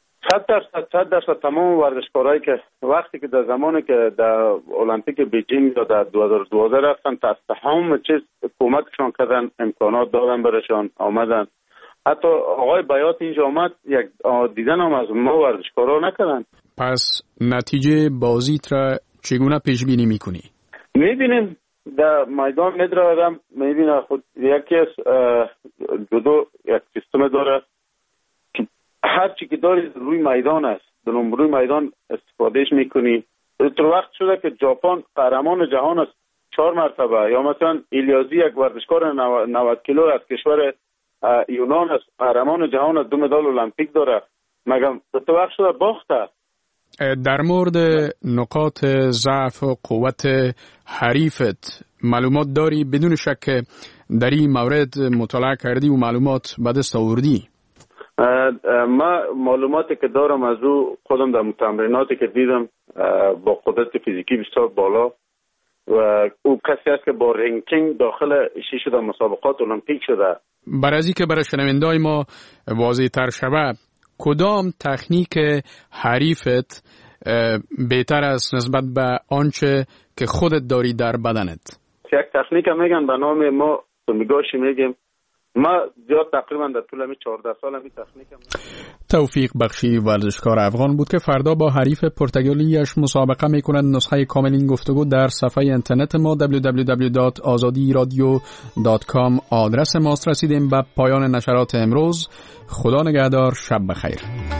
100% تمام ورزشکارایی که وقتی که در زمانی که در المپیک بیجینگ یا در 2012 رفتن، همه چیز کمکشان کردن، امکانات دادن برشان، آمدن. حتی آقای بیات اینجا آمد، یک دیدن هم از ما ورزشکارا نکردن. پس نتیجه بازیت را چگونه پیش بینی میکنی؟ میبینیم در میدان میدرم، میبینم خود یکی از جودو یک سیستم داره، هر چی که داری روی میدان است، در روی میدان استفادهش میکنی. در وقت شده که ژاپن قهرمان جهان است 4 مرتبه، یا مثلا ایلیازی یک ورزشکار 90 کیلو از کشور یونان است، قهرمان جهان است، 2 مدال المپیک داره، مگم در وقت شده باخته. در مورد نقاط ضعف و قوت حریفت معلومات داری؟ بدون شک در این مورد مطالعه کردی و معلومات به دست آوردی؟ ما معلوماتی که دارم از او خودم در تمریناتی که دیدم با قدرت فیزیکی بسیار بالا و او کسی است که با رنکینگ داخل شده مسابقات المپیک شده. برای از اینکه برای شنونده‌های ما واضح تر شود، کدام تکنیک حریفت بهتر است نسبت به آنچه که خودت داری در بدنت؟ یک تکنیک میگن به نام ما سومیگاشی میگیم. ما زیاد تقریبا در طول 14 سال این تکنیکم. توفیق بخشی ورزشکار افغان بود که فردا با حریف پرتغالیش مسابقه میکنند. نسخه کامل این گفتگو در صفحه اینترنت ما www.azadiradio.com آدرس ماست. رسیدیم به پایان نشرات امروز. خدا نگهدار. شب بخیر.